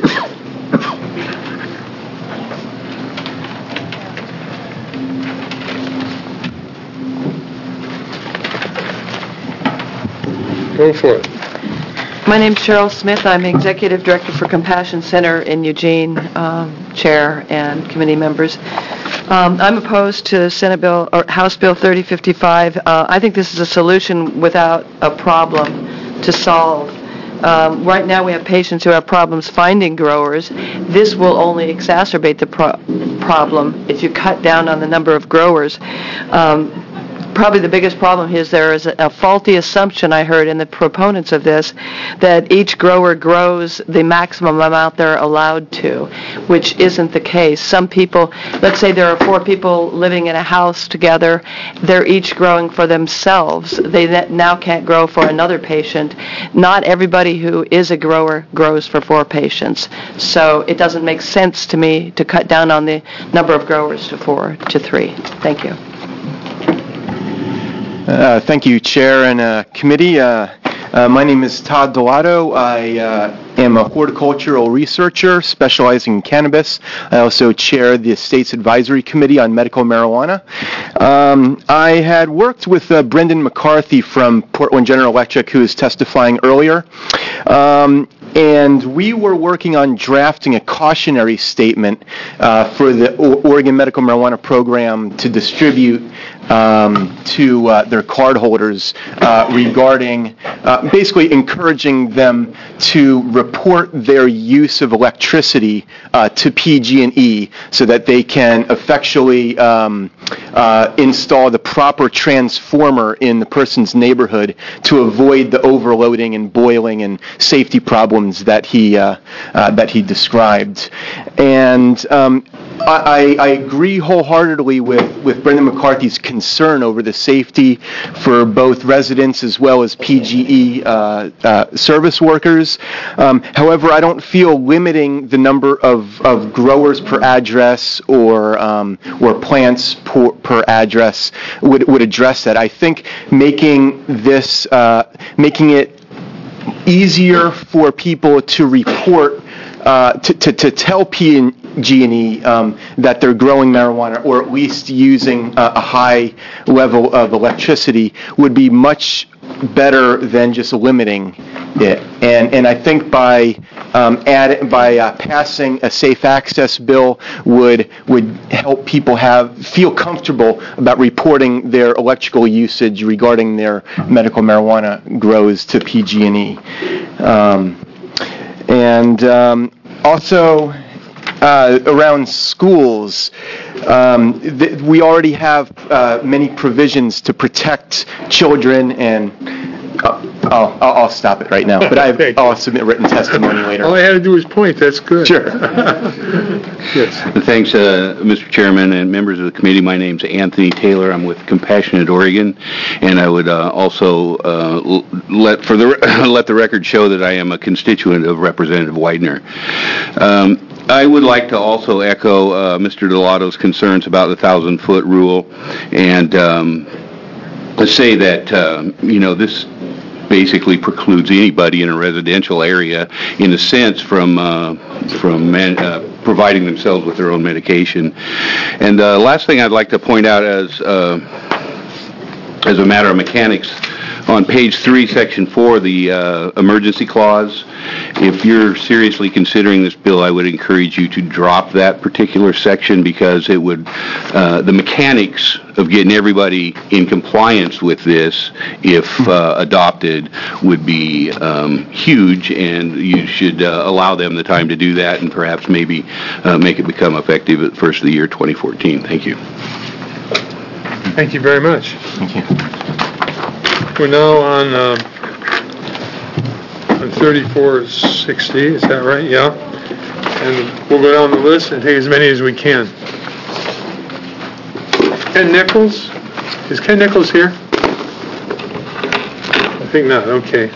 Go for it. My name's Cheryl Smith. I'm Executive Director for Compassion Center in Eugene, um, Chair and committee members. Um, I'm opposed to Senate Bill or House Bill thirty fifty-five. Uh, I think this is a solution without a problem to solve. Um, right now we have patients who have problems finding growers. This will only exacerbate the pro- problem if you cut down on the number of growers. Um, probably the biggest problem is there is a faulty assumption I heard in the proponents of this that each grower grows the maximum amount they're allowed to, which isn't the case. Some people, let's say there are four people living in a house together, they're each growing for themselves. They now can't grow for another patient. Not everybody who is a grower grows for four patients. So it doesn't make sense to me to cut down on the number of growers to four to three. Thank you. Uh, thank you, Chair and uh, Committee. Uh, uh, my name is Todd Delato. I uh, am a horticultural researcher specializing in cannabis. I also chair the State's Advisory Committee on Medical Marijuana. Um, I had worked with uh, Brendan McCarthy from Portland General Electric, who was testifying earlier. Um, And we were working on drafting a cautionary statement uh, for the o- Oregon Medical Marijuana Program to distribute um, to uh, their cardholders uh, regarding uh, basically encouraging them to report their use of electricity uh, to P G and E so that they can effectually um, uh, install the proper transformer in the person's neighborhood to avoid the overloading and boiling and safety problems that he uh, uh, that he described. And um, I, I agree wholeheartedly with, with Brendan McCarthy's concern over the safety for both residents as well as P G E uh, uh, service workers. Um, however, I don't feel limiting the number of, of growers per address or um, or plants per, per address would, would address that. I think making this uh, making it easier for people to report, uh, to, to, to tell P G and E um, that they're growing marijuana or at least using a, a high level of electricity would be much better than just limiting it. And and I think by um, add, by uh, passing a safe access bill would would help people have feel comfortable about reporting their electrical usage regarding their medical marijuana grows to P G and E. Um, and um, also uh, around schools, um, th- we already have uh, many provisions to protect children and uh, I'll, I'll, I'll stop it right now, but I've, I'll submit written testimony later. All I had to do was point. That's good. Sure. Yes. Thanks, uh, Mister Chairman and members of the committee. My name's Anthony Taylor. I'm with Compassionate Oregon, and I would uh, also uh, l- let for the let the record show that I am a constituent of Representative Widener. Um, I would like to also echo uh, Mister Delato's concerns about the thousand-foot rule, and um, to say that uh, you know this basically precludes anybody in a residential area, in a sense, from uh, from man, uh, providing themselves with their own medication. And the uh, last thing I'd like to point out as uh, as a matter of mechanics, on page three, section four, the uh, emergency clause, if you're seriously considering this bill, I would encourage you to drop that particular section because it would, uh, the mechanics of getting everybody in compliance with this, if uh, adopted, would be um, huge, and you should uh, allow them the time to do that and perhaps maybe uh, make it become effective at the first of the year twenty fourteen. Thank you. Thank you very much. Thank you. We're now on, uh, on thirty-four sixty, is that right? Yeah. And we'll go down the list and take as many as we can. Ken Nichols? Is Ken Nichols here? I think not, okay.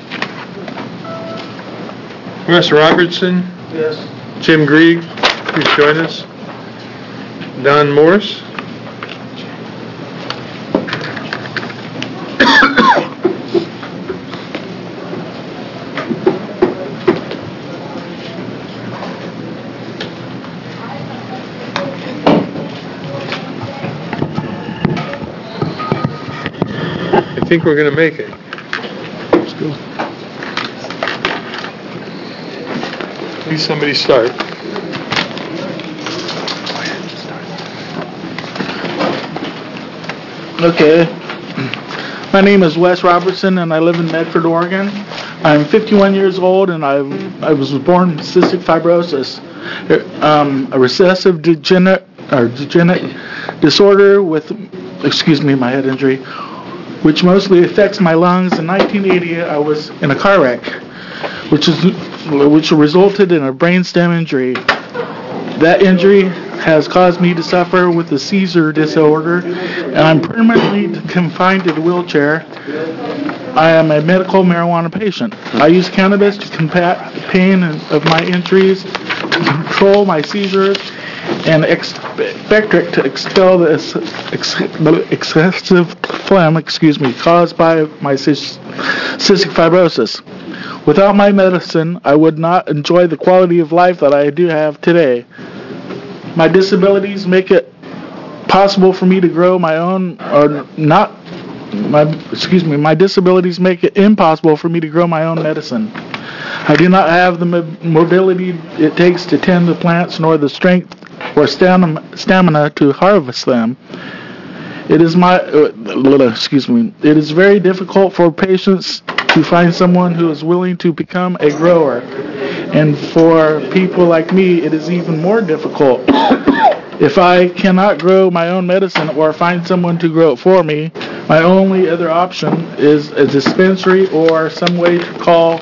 Russ Robertson? Yes. Jim Grieg, please join us. Don Morse? I think we're going to make it. Let's go. Please, somebody start. Okay. My name is Wes Robertson, and I live in Medford, Oregon. I'm fifty-one years old, and I I was born with cystic fibrosis, um, a recessive degenerate or degenerate disorder with, excuse me, my head injury, which mostly affects my lungs. In nineteen eighty, I was in a car wreck, which is which resulted in a brainstem injury. That injury has caused me to suffer with a seizure disorder, and I'm permanently confined to the wheelchair. I am a medical marijuana patient. I use cannabis to combat the pain of my injuries, to control my seizures, and expectorant to expel the ex- ex- excessive phlegm, excuse me, caused by my cystic fibrosis. Without my medicine, I would not enjoy the quality of life that I do have today. My disabilities make it possible for me to grow my own, or not, my, excuse me, my disabilities make it impossible for me to grow my own medicine. I do not have the mobility it takes to tend the plants, nor the strength or stamina to harvest them. It is my, uh, excuse me, it is very difficult for patients to find someone who is willing to become a grower. And for people like me, it is even more difficult. If I cannot grow my own medicine or find someone to grow it for me, my only other option is a dispensary or some way to call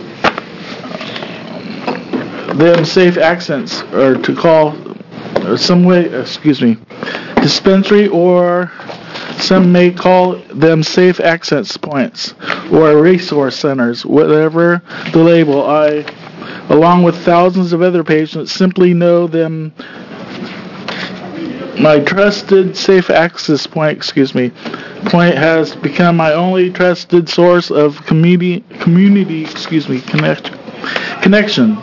them safe accents, or to call or some way, excuse me, dispensary, or some may call them safe access points or resource centers, whatever the label. I, along with thousands of other patients, simply know them. My trusted safe access point, excuse me, point has become my only trusted source of community, community, excuse me, connect, connection.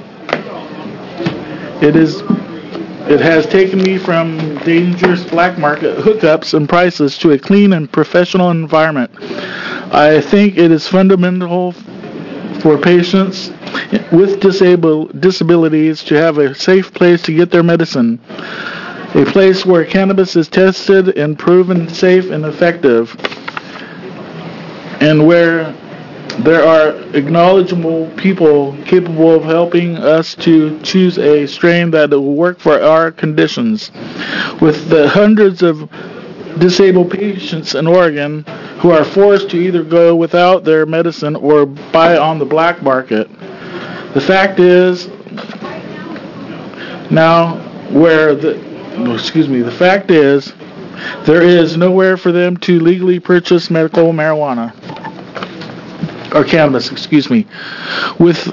It is, it has taken me from dangerous black market hookups and prices to a clean and professional environment. I think it is fundamental for patients with disable, disabilities to have a safe place to get their medicine. A place where cannabis is tested and proven safe and effective, and where there are acknowledgeable people capable of helping us to choose a strain that will work for our conditions. With the hundreds of disabled patients in Oregon who are forced to either go without their medicine or buy on the black market, the fact is now where the Excuse me, the fact is, there is nowhere for them to legally purchase medical marijuana, or cannabis, excuse me, with,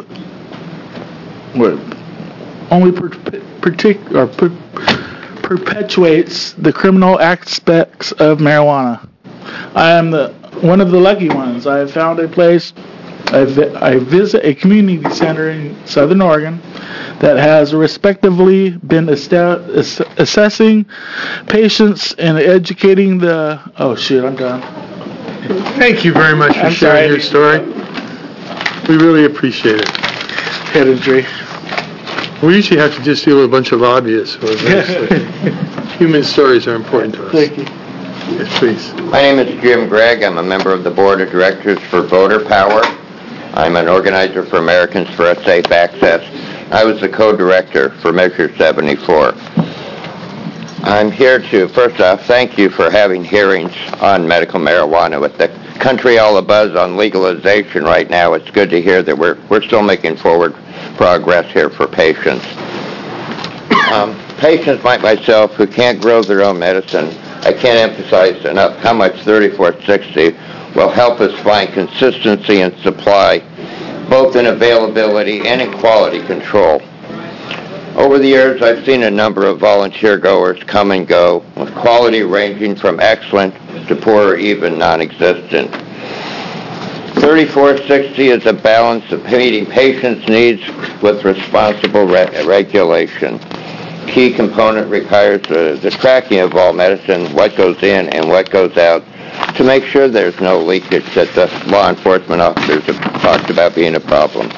what, only per, partic, or per, perpetuates the criminal aspects of marijuana. I am the one of the lucky ones. I have found a place, I, vi- I visit a community center in Southern Oregon that has respectively been esta- ass- assessing patients and educating the... Oh, shit, I'm done. Thank you very much for I'm sharing sorry. your story. We really appreciate it. Head injury. We usually have to just deal with a bunch of lobbyists. Who are Human stories are important to us. Thank you. Yes, please. My name is Jim Gregg. I'm a member of the Board of Directors for Voter Power. I'm an organizer for Americans for Safe Access. I was the co-director for Measure seventy-four. I'm here to, first off, thank you for having hearings on medical marijuana. With the country all abuzz on legalization right now, it's good to hear that we're we're still making forward progress here for patients. Um, patients like myself who can't grow their own medicine, I can't emphasize enough how much thirty-four sixty will help us find consistency in supply, both in availability and in quality control. Over the years, I've seen a number of volunteer growers come and go, with quality ranging from excellent to poor or even non-existent. thirty-four sixty is a balance of meeting patients' needs with responsible re- regulation. Key component requires the, the tracking of all medicine, what goes in and what goes out, to make sure there's no leakage that the law enforcement officers have talked about being a problem.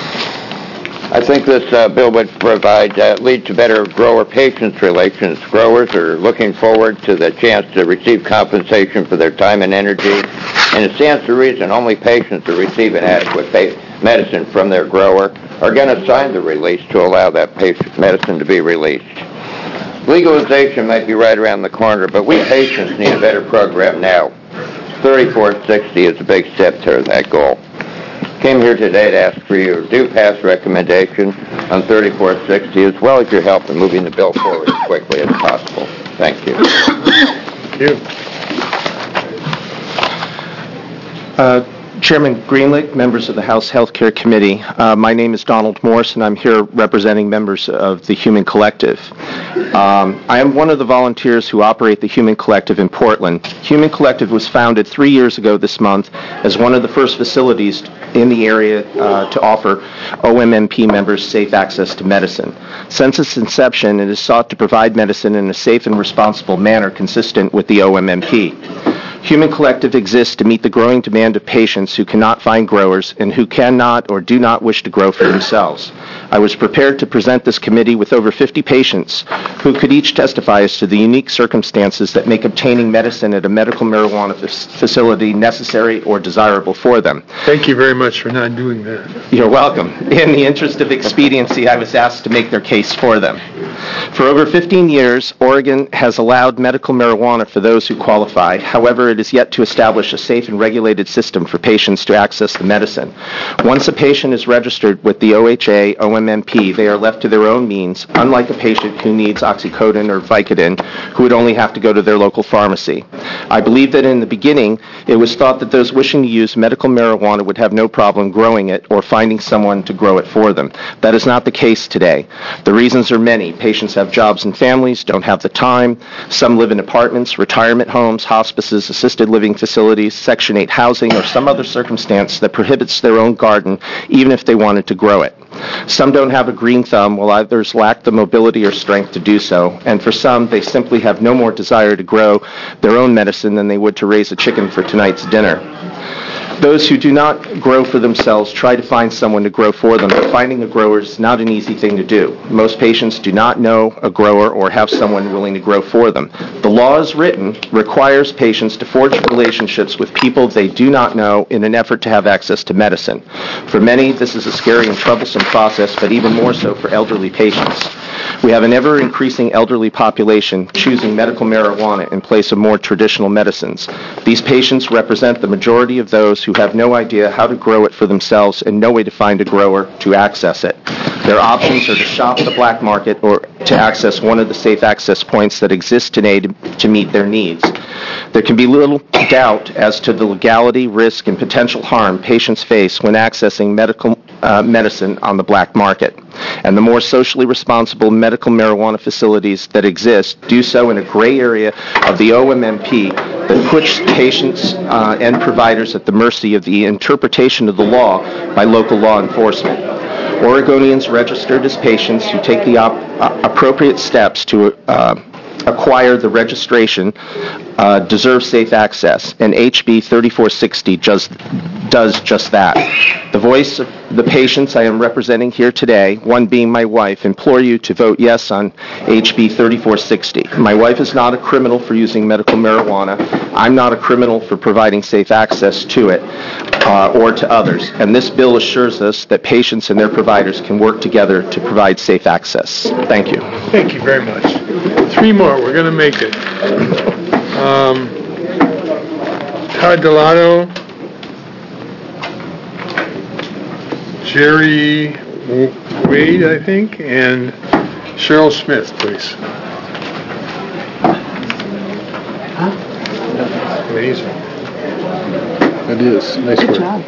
I think this uh, bill would provide, uh, lead to better grower-patient relations. Growers are looking forward to the chance to receive compensation for their time and energy, and it stands to reason only patients who receive an adequate pa- medicine from their grower are going to sign the release to allow that patient medicine to be released. Legalization might be right around the corner, but we patients need a better program now. thirty-four sixty is a big step toward that goal. Came here today to ask for your due pass recommendation on thirty-four sixty, as well as your help in moving the bill forward as quickly as possible. Thank you. Thank you. Uh, Chairman Greenlick, members of the House Health Care Committee, uh, my name is Donald Morse, and I'm here representing members of the Human Collective. Um, I am one of the volunteers who operate the Human Collective in Portland. Human Collective was founded three years ago this month as one of the first facilities in the area uh, to offer O M M P members safe access to medicine. Since its inception, it has sought to provide medicine in a safe and responsible manner consistent with the O M M P. Human Collective exists to meet the growing demand of patients who cannot find growers and who cannot or do not wish to grow for themselves. I was prepared to present this committee with over fifty patients who could each testify as to the unique circumstances that make obtaining medicine at a medical marijuana f- facility necessary or desirable for them. Thank you very much for not doing that. You're welcome. In the interest of expediency, I was asked to make their case for them. For over fifteen years, Oregon has allowed medical marijuana for those who qualify. However, it is yet to establish a safe and regulated system for patients to access the medicine. Once a patient is registered with the O H A O M M P, they are left to their own means, unlike a patient who needs oxycodone or Vicodin, who would only have to go to their local pharmacy. I believe that in the beginning, it was thought that those wishing to use medical marijuana would have no problem growing it or finding someone to grow it for them. That is not the case today. The reasons are many. Patients have jobs and families, don't have the time. Some live in apartments, retirement homes, hospices, assisted living facilities, Section eight housing, or some other circumstance that prohibits their own garden, even if they wanted to grow it. Some don't have a green thumb, while others lack the mobility or strength to do so. And for some, they simply have no more desire to grow their own medicine than they would to raise a chicken for tonight's dinner. Those who do not grow for themselves try to find someone to grow for them, but finding a grower is not an easy thing to do. Most patients do not know a grower or have someone willing to grow for them. The law as written requires patients to forge relationships with people they do not know in an effort to have access to medicine. For many, this is a scary and troublesome process, but even more so for elderly patients. We have an ever-increasing elderly population choosing medical marijuana in place of more traditional medicines. These patients represent the majority of those who have no idea how to grow it for themselves and no way to find a grower to access it. Their options are to shop the black market or to access one of the safe access points that exist today to, to meet their needs. There can be little doubt as to the legality, risk, and potential harm patients face when accessing medical uh, medicine on the black market. And the more socially responsible medical marijuana facilities that exist do so in a gray area of the O M M P that puts patients uh, and providers at the mercy of the interpretation of the law by local law enforcement. Oregonians registered as patients who take the op- uh, appropriate steps to uh, acquire the registration uh, deserve safe access, and H B thirty-four sixty just does just that. The voice of the patients I am representing here today, one being my wife, implore you to vote yes on H B thirty-four sixty. My wife is not a criminal for using medical marijuana. I'm not a criminal for providing safe access to it uh, or to others. And this bill assures us that patients and their providers can work together to provide safe access. Thank you. Thank you very much. Three more. We're going to make it. Um, Todd Delato, Jerry Wade, I think, and Cheryl Smith, please. Amazing. It is. Nice Good work. job.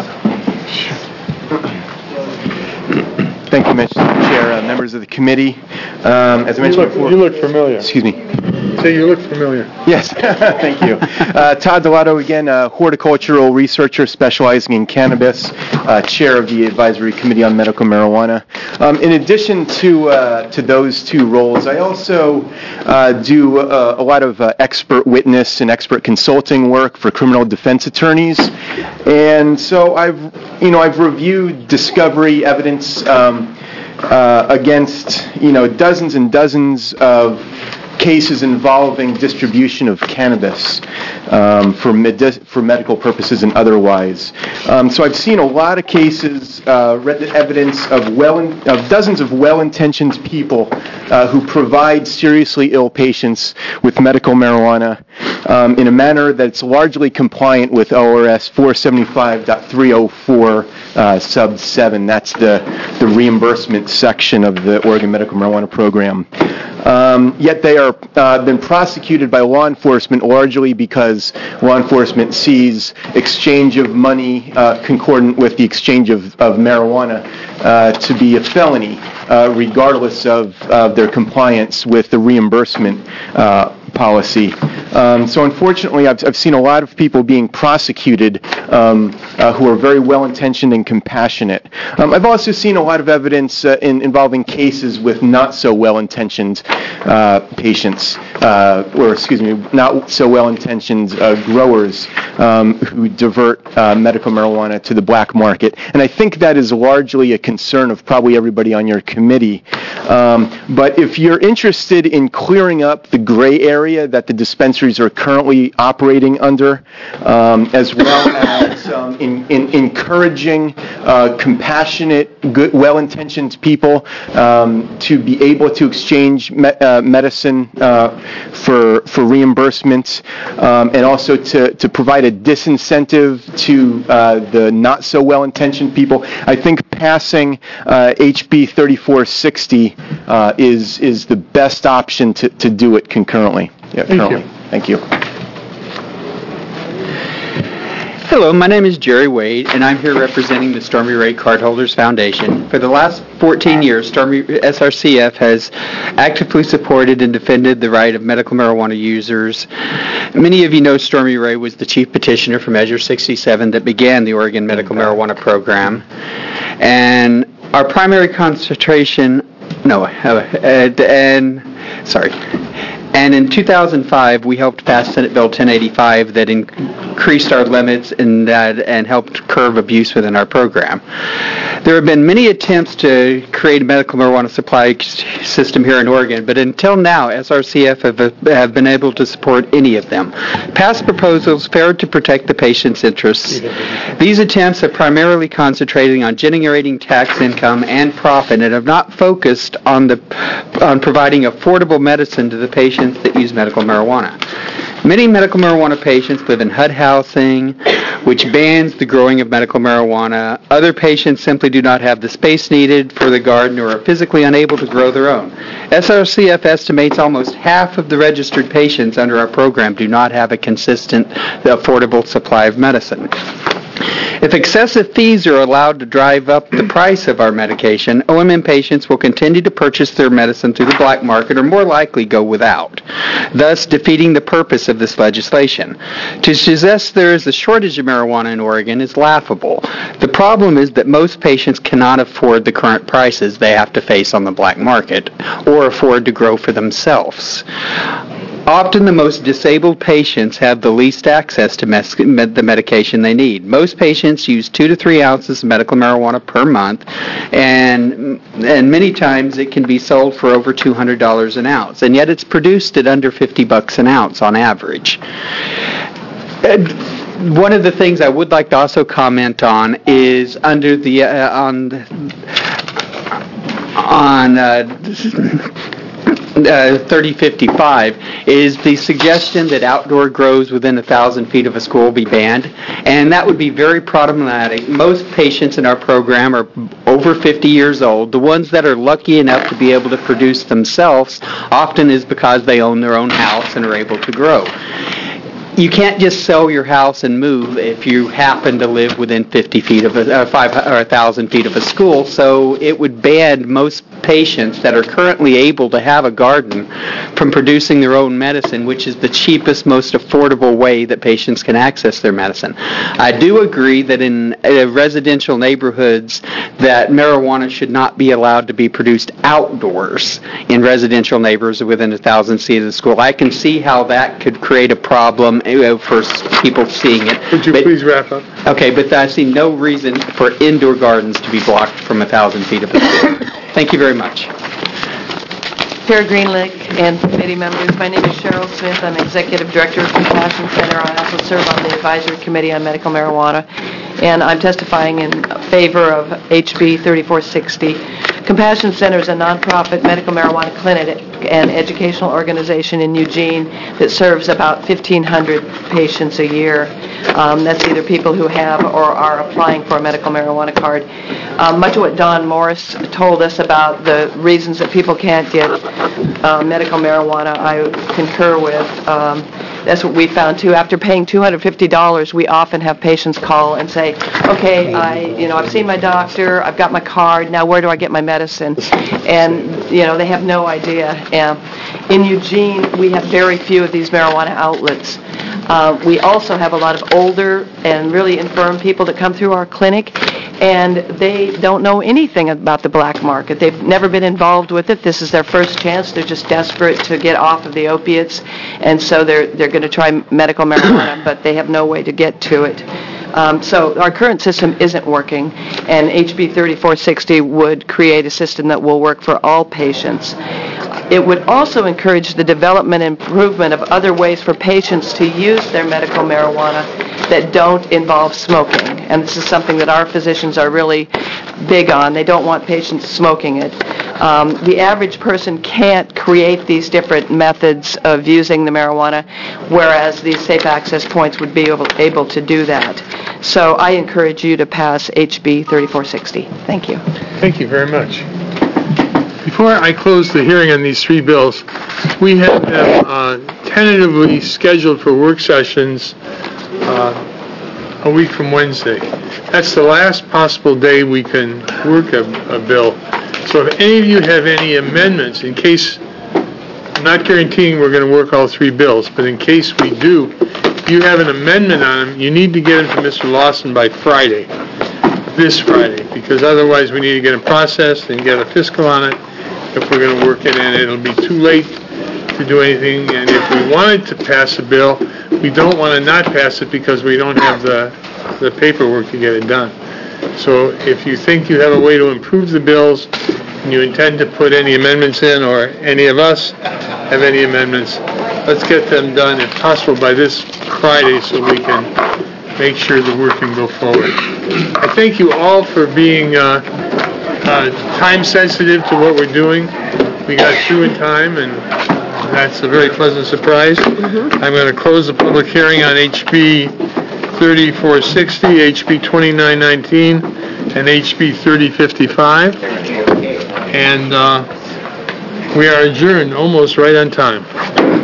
Thank you, Mister Chair, uh, members of the committee. Um, as I You mentioned look, before, you look familiar. excuse me. Say you look familiar. Yes, thank you. Uh, Todd Delato, again, a horticultural researcher specializing in cannabis, uh, chair of the Advisory Committee on Medical Marijuana. Um, in addition to uh, to those two roles, I also uh, do uh, a lot of uh, expert witness and expert consulting work for criminal defense attorneys, and so I've you know I've reviewed discovery evidence um, uh, against you know dozens and dozens of cases involving distribution of cannabis um, for, medi- for medical purposes and otherwise. Um, so I've seen a lot of cases, uh, read the evidence of, well in, of dozens of well-intentioned people uh, who provide seriously ill patients with medical marijuana um, in a manner that's largely compliant with O R S four seventy-five point three oh four uh, sub seven. That's the, the reimbursement section of the Oregon Medical Marijuana Program. Um, yet they are uh, been prosecuted by law enforcement largely because law enforcement sees exchange of money uh, concordant with the exchange of, of marijuana uh, to be a felony, uh, regardless of uh, their compliance with the reimbursement uh, policy. Um, so unfortunately, I've, I've seen a lot of people being prosecuted um, uh, who are very well-intentioned and compassionate. Um, I've also seen a lot of evidence uh, in, involving cases with not so well-intentioned uh, patients, uh, or excuse me, not so well-intentioned uh, growers um, who divert uh, medical marijuana to the black market. And I think that is largely a concern of probably everybody on your committee. Um, but if you're interested in clearing up the gray area that the dispensaries are currently operating under, um, as well as um, in, in encouraging uh, compassionate, good, well-intentioned people um, to be able to exchange me- uh, medicine uh, for for reimbursement, um, and also to, to provide a disincentive to uh, the not so well-intentioned people, I think passing uh, H B thirty-four sixty uh, is is the best option to, to do it concurrently. Yeah, Thank currently. you. Thank you. Hello, my name is Jerry Wade, and I'm here representing the Stormy Ray Cardholders Foundation. For the last fourteen years, Stormy S R C F has actively supported and defended the right of medical marijuana users. Many of you know Stormy Ray was the chief petitioner for Measure sixty-seven that began the Oregon Medical Marijuana Program. And our primary concentration, no, uh, and, sorry. And in two thousand five, we helped pass Senate Bill ten eighty-five that increased our limits and, uh, and helped curb abuse within our program. There have been many attempts to create a medical marijuana supply system here in Oregon, but until now, S R C F have, have been able to support any of them. Past proposals failed to protect the patient's interests. These attempts have primarily concentrated on generating tax income and profit and have not focused on the on providing affordable medicine to the patients that use medical marijuana. Many medical marijuana patients live in H U D housing, which bans the growing of medical marijuana. Other patients simply do not have the space needed for the garden or are physically unable to grow their own. S R C F estimates almost half of the registered patients under our program do not have a consistent, affordable supply of medicine. If excessive fees are allowed to drive up the price of our medication, O M M patients will continue to purchase their medicine through the black market or more likely go without, thus defeating the purpose of this legislation. To suggest there is a shortage of marijuana in Oregon is laughable. The problem is that most patients cannot afford the current prices they have to face on the black market or afford to grow for themselves. Often the most disabled patients have the least access to mes- med- the medication they need. Most patients use two to three ounces of medical marijuana per month, and and many times it can be sold for over two hundred dollars an ounce, and yet it's produced at under fifty bucks an ounce on average. And one of the things I would like to also comment on is under the uh, on on. Uh, Uh, thirty fifty-five is the suggestion that outdoor grows within a thousand feet of a school be banned, and that would be very problematic. Most patients in our program are over fifty years old. The ones that are lucky enough to be able to produce themselves often is because they own their own house and are able to grow. You can't just sell your house and move if you happen to live within fifty feet of a, uh, five or one thousand feet of a school, so it would ban most patients that are currently able to have a garden from producing their own medicine, which is the cheapest, most affordable way that patients can access their medicine. I do agree that in uh, residential neighborhoods that marijuana should not be allowed to be produced outdoors in residential neighborhoods within a thousand feet of the school. I can see how that could create a problem for people seeing it. Would you but, please wrap up? Okay, but I see no reason for indoor gardens to be blocked from a thousand feet of the school. Thank you very much. Chair Greenlick and committee members, my name is Cheryl Smith. I'm Executive Director of Compassion Center. I also serve on the Advisory Committee on Medical Marijuana, and I'm testifying in favor of H B thirty-four sixty. Compassion Center is a nonprofit medical marijuana clinic and educational organization in Eugene that serves about fifteen hundred patients a year. Um, that's either people who have or are applying for a medical marijuana card. Um, much of what Don Morris told us about the reasons that people can't get uh, medical marijuana, I concur with. Um, that's what we found too. After paying two hundred fifty dollars, we often have patients call and say, okay, I, you know, I've seen my doctor, I've got my card, now where do I get my medicine? And, you know, they have no idea. And in Eugene, we have very few of these marijuana outlets. Uh, we also have a lot of older and really infirm people that come through our clinic, and they don't know anything about the black market. They've never been involved with it. This is their first chance. They're just desperate to get off of the opiates, and so they're they're going to try medical marijuana, but they have no way to get to it. Um, so our current system isn't working, and H B thirty-four sixty would create a system that will work for all patients. It would also encourage the development and improvement of other ways for patients to use their medical marijuana that don't involve smoking. And this is something that our physicians are really big on. They don't want patients smoking it. Um, the average person can't create these different methods of using the marijuana, whereas these safe access points would be able, able to do that. So I encourage you to pass H B thirty-four sixty. Thank you. Thank you very much. Before I close the hearing on these three bills, we have them uh, tentatively scheduled for work sessions uh, a week from Wednesday. That's the last possible day we can work a, a bill. So if any of you have any amendments, in case, I'm not guaranteeing we're going to work all three bills, but in case we do, if you have an amendment on them, you need to get them to Mister Lawson by Friday, this Friday, because otherwise we need to get them processed and get a fiscal on it. If we're going to work it in, it'll be too late to do anything. And if we wanted to pass a bill, we don't want to not pass it because we don't have the, the paperwork to get it done. So if you think you have a way to improve the bills and you intend to put any amendments in, or any of us have any amendments, let's get them done, if possible, by this Friday so we can make sure the work can go forward. I thank you all for being uh, Uh, time sensitive to what we're doing. We got through in time, and that's a very pleasant surprise. Mm-hmm. I'm going to close the public hearing on H B thirty-four sixty, H B twenty-nine nineteen, and H B thirty fifty-five. And uh, we are adjourned almost right on time.